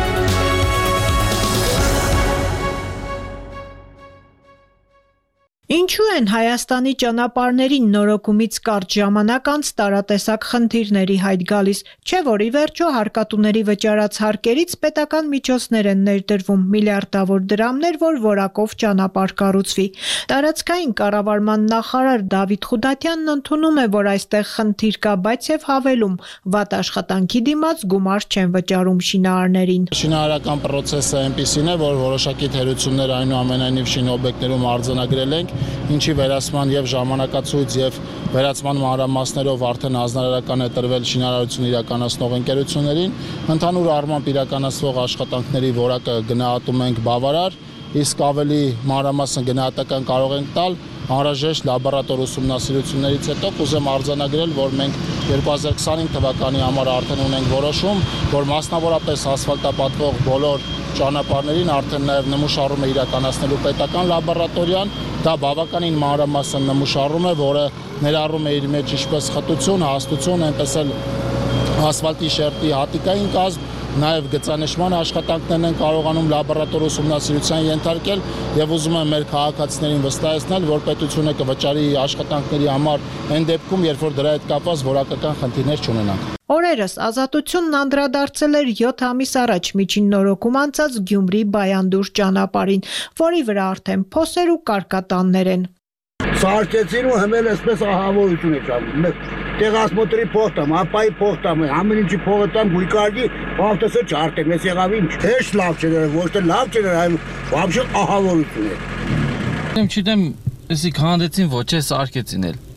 Ինչու են Հայաստանի ճանապարհներին նորոգումից կարճ ժամանակ անց տարատեսակ խնդիրների հայտ գալիս, չէ՞ որ ի վերջո հարկատուների վճարած հարկերից պետական միջոցներ են ներդրվում միլիարդավոր դրամներ, որ որակով ճանապարհ կառուցվի։ Տարածքային կառավարման նախարար Դավիթ Խուդատյանն ընդունում է, որ այստեղ խնդիր կա, բայց եւ հավելում, վատ աշխատանքի դիմաց գումար չեն վճարում շինարարներին։ Շինարարական process-ը այնպիսին է, որ որոշակի թերություններ այնուամենայնիվ շինօբյեկտներում արձանագրել ենք, ինչի վերացման եւ ժամանակացույց եւ վերացման մանրամասներով արդեն հանձնարարական է տրվել շինարարություն իրականացնող ընկերություններին, ընդհանուր առմամբ իրականացվող աշխատանքների որակը գնահատում ենք բավարար, իսկ ավելի մանրամասն գնահատական կարող ենք տալ անհրաժեշտ լաբորատոր ուսումնասիրություններից հետո կուզեմ արձանագրել, որ մենք 2025 թվականի համար արդեն ունենք որոշում, որ մասնավորապես ասֆալտապատվող բոլոր ճանապարհներին արդեն նաև նմուշառում է իրականացնելու պետական լաբորատորիան, դա բավականին մանրամասն նմուշառում է, որը ներառում է իր մեջ ինչպես խտություն, հաստություն, այնպես էլ ասֆալտի շերտի հատիկային կազմ, նաև գծանշման աշխատանքներն են կարողանում լաբորատոր ուսումնասիրության ենթարկել եւ ուզում եմ մեր քաղաքացիներին վստահեցնել, որ պետությունը կվճարի աշխատանքների համար այն դեպքում, երբ որ դրա հետ կապված որակական խնդիրներ չունենանք։ Օրերս Ազատությունն անդրադարձել էր 7 ամիս առաջ միջին նորոգում անցած Գյումրի-Բայանդուր ճանապարհին, որի վրա արդեն փոսեր ու կարկատաններ են։ Սարքեցին ու հմել այսպես ահավորություն է ճանում։ Տեղասմոտրի փոխտամ, ապայի փոխտամ, ամեն ինչի փոխտամ, գույկարգի, ավտոսը չարտեմ, ես եղավ ինչ։ Հեշտ լավ չէր, ոչ թե լավ չէր, այլ вообще ահավորություն է։ Եմ չիտեմ, էսի քանդեցին, ոչ է սարքեցին էլ։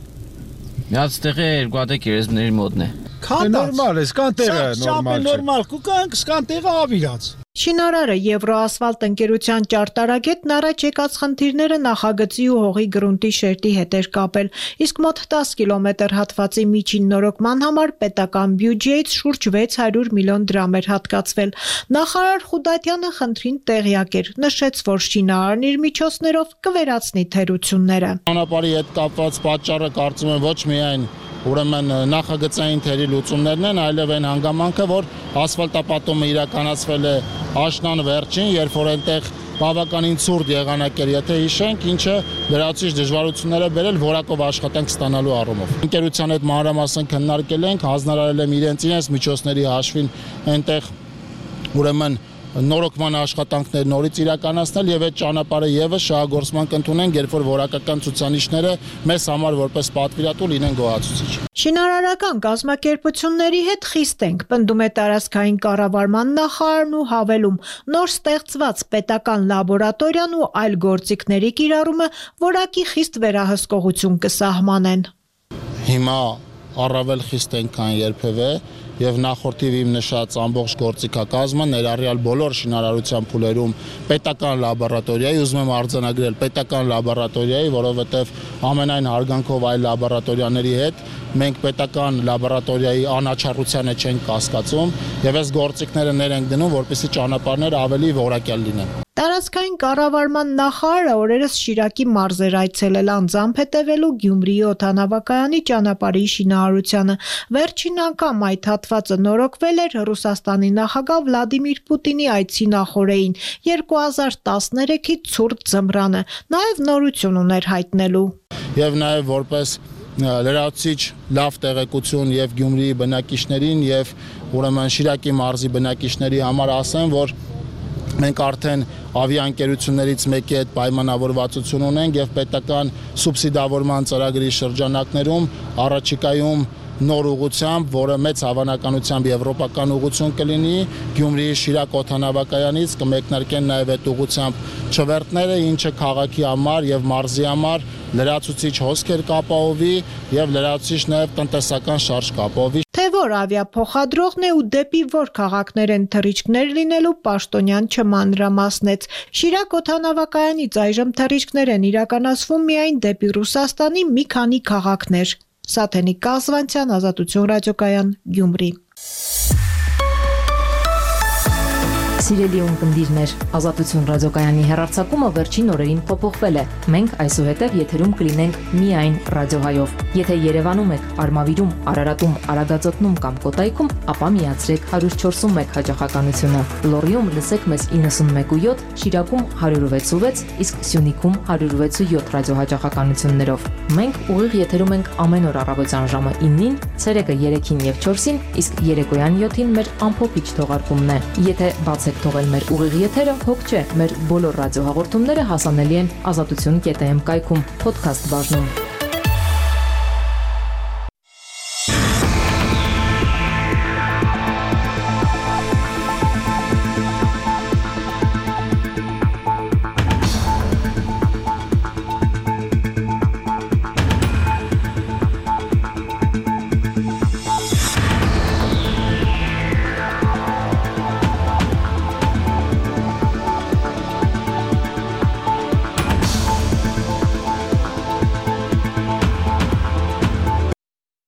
Միած տեղը 2 հատ գերեզմների մոտն է։ Նորմալ է, սկան տեղը նորմալ չէ։ Նորմալ, կուկանք սկան տեղը ավիրած։ Շինարարը Եվրոասֆալտ ընկերության ճարտարագետն առաջ եկած խնդիրները նախագծի ու հողի գրունտի շերտի հետ էր կապել, իսկ մոտ 10 կիլոմետր հատվածի միջին նորոգման համար պետական բյուջեից շուրջ 600 միլիոն դրամ էր հատկացվել։ Նախարար Խուդատյանը խնդրին տեղյակ էր, նշեց, որ շինարարն իր միջոցներով կվերացնի թերությունները։ Ճանապարհի հետ կապված պատճառը կարծում եմ ոչ միայն ուրեմն նախագծային թերի լուծումներն են, այլև այն հանգամանքը, որ ասֆալտապատումը իրականացվել է աշնան վերջին, երբ որ այնտեղ բավականին ցուրտ եղանակ էր, եթե հիշենք, ինչը լրացուցիչ դժվարություններ է բերել որակով աշխատանք ստանալու առումով։ Ընկերության հետ մանրամասն քննարկել ենք, հանձնարարել եմ իրենց միջոցների հաշվին այնտեղ ուրեմն նորոգման աշխատանքներ նորից իրականացնել եւ այդ ճանապարհը եւս շահագործման կընդունենք, երբ որ որակական ցուցանիշները մեզ համար որպես պատվիրատու լինեն գոհացուցիչ։ Շինարարական կազմակերպությունների հետ խիստ ենք, պնդում է տարածքային կառավարման նախարարն ու հավելում, նոր ստեղծված պետական լաբորատորիան ու այլ գործիքների կիրառումը որակի խիստ վերահսկողություն կսահմանեն։ Հիմա առավել խիստ ենք, քան երբևէ եւ նախորդիվ իմ նշած ամբողջ գործիքակազմը ներառյալ բոլոր շինարարության փուլերում պետական լաբորատորիայի, ուզում եմ արձանագրել պետական լաբորատորիայի, որովհետեւ ամենայն հարգանքով այլ լաբորատորիաների հետ մենք պետական լաբորատորիայի անաչառությանը չենք կասկածում եւ այս գործիքները ներ ենք դնում, որպեսզի ճանապարհները ավելի որակյալ լինեն։ Տարածքային կառավարման նախարարը օրերս Շիրակի մարզեր այցելել անձամբ հետևելու Գյումրիի օդանավակայանի ճանապարհի շինարարությանը։ Վերջին անգամ այդ հատվածը նորոգվել էր Ռուսաստանի նախագահ Վլադիմիր Պուտինի այցի նախօրեին 2013-ի ցուրտ ձմռանը, նաև նորություն ուներ հայտնելու։ Եվ նաև որպես լրացուցիչ լավ տեղեկություն եւ Գյումրիի բնակիչներին եւ ուրեմն Շիրակի մարզի բնակիչների համար ասեմ, որ մենք արդեն ավիաընկերություններից մեկի հետ պայմանավորվածություն ունենք եւ պետական սուբսիդավորման ծրագրի շրջանակներում առաջիկայում նոր ուղղությամբ, որը մեծ հավանականությամբ եվրոպական ուղղություն կլինի, Գյումրիի Շիրակ օդանավակայանից կմեկնարկեն նաև այդ ուղղությամբ չվերթները, ինչը քաղաքի համար եւ մարզի համար լրացուցիչ հոսքեր կապահովի եւ լրացուցիչ նաև տնտեսական շարժ կապահովի։ Թե որ ավիափոխադրողն է ու դեպի որ քաղաքներ են թռիչքներ լինելու պաշտոնյան չմանրամասնեց։ Շիրակ օդանավակայանից այժմ թռիչքներ են իրականացվում միայն դեպի Ռուսաստանի մի քանի քաղաքներ։ Սաթենիկ Կազվանցյան, Ազատություն ռադիոկայան, Գյումրի։ Սիրելի ունկնդիրներ, Ազատություն ռադիոկայանի հեռարձակումը վերջին օրերին փոփոխվել է։ Մենք այսուհետև եթերում կլինենք միայն ռադիոհայով։ Եթե Երևանում եք, Արմավիրում, Արարատում, Արագածոտնում կամ Կոտայքում, ապա միացրեք 104.1 հաճախականությունը։ Լոռիում լսեք մեզ 91.7, Շիրակում 106.6, իսկ Սյունիքում 106.7 ռադիոհաճախականություններով։ Մենք ուղիղ եթերում ենք ամեն օր առավոտյան ժամը 9-ին, ցերեկը 3-ին եւ 4-ին, իսկ երեկոյան 7-ին մեր ամփոփիչ թողարկումն է։ Եթե բացեք թողել մեր ուղիղ եթերը, հոգ չէ, մեր բոլոր ռադիոհաղորդումները հասանելի են azatutun.am կայքում, podcast բաժնում։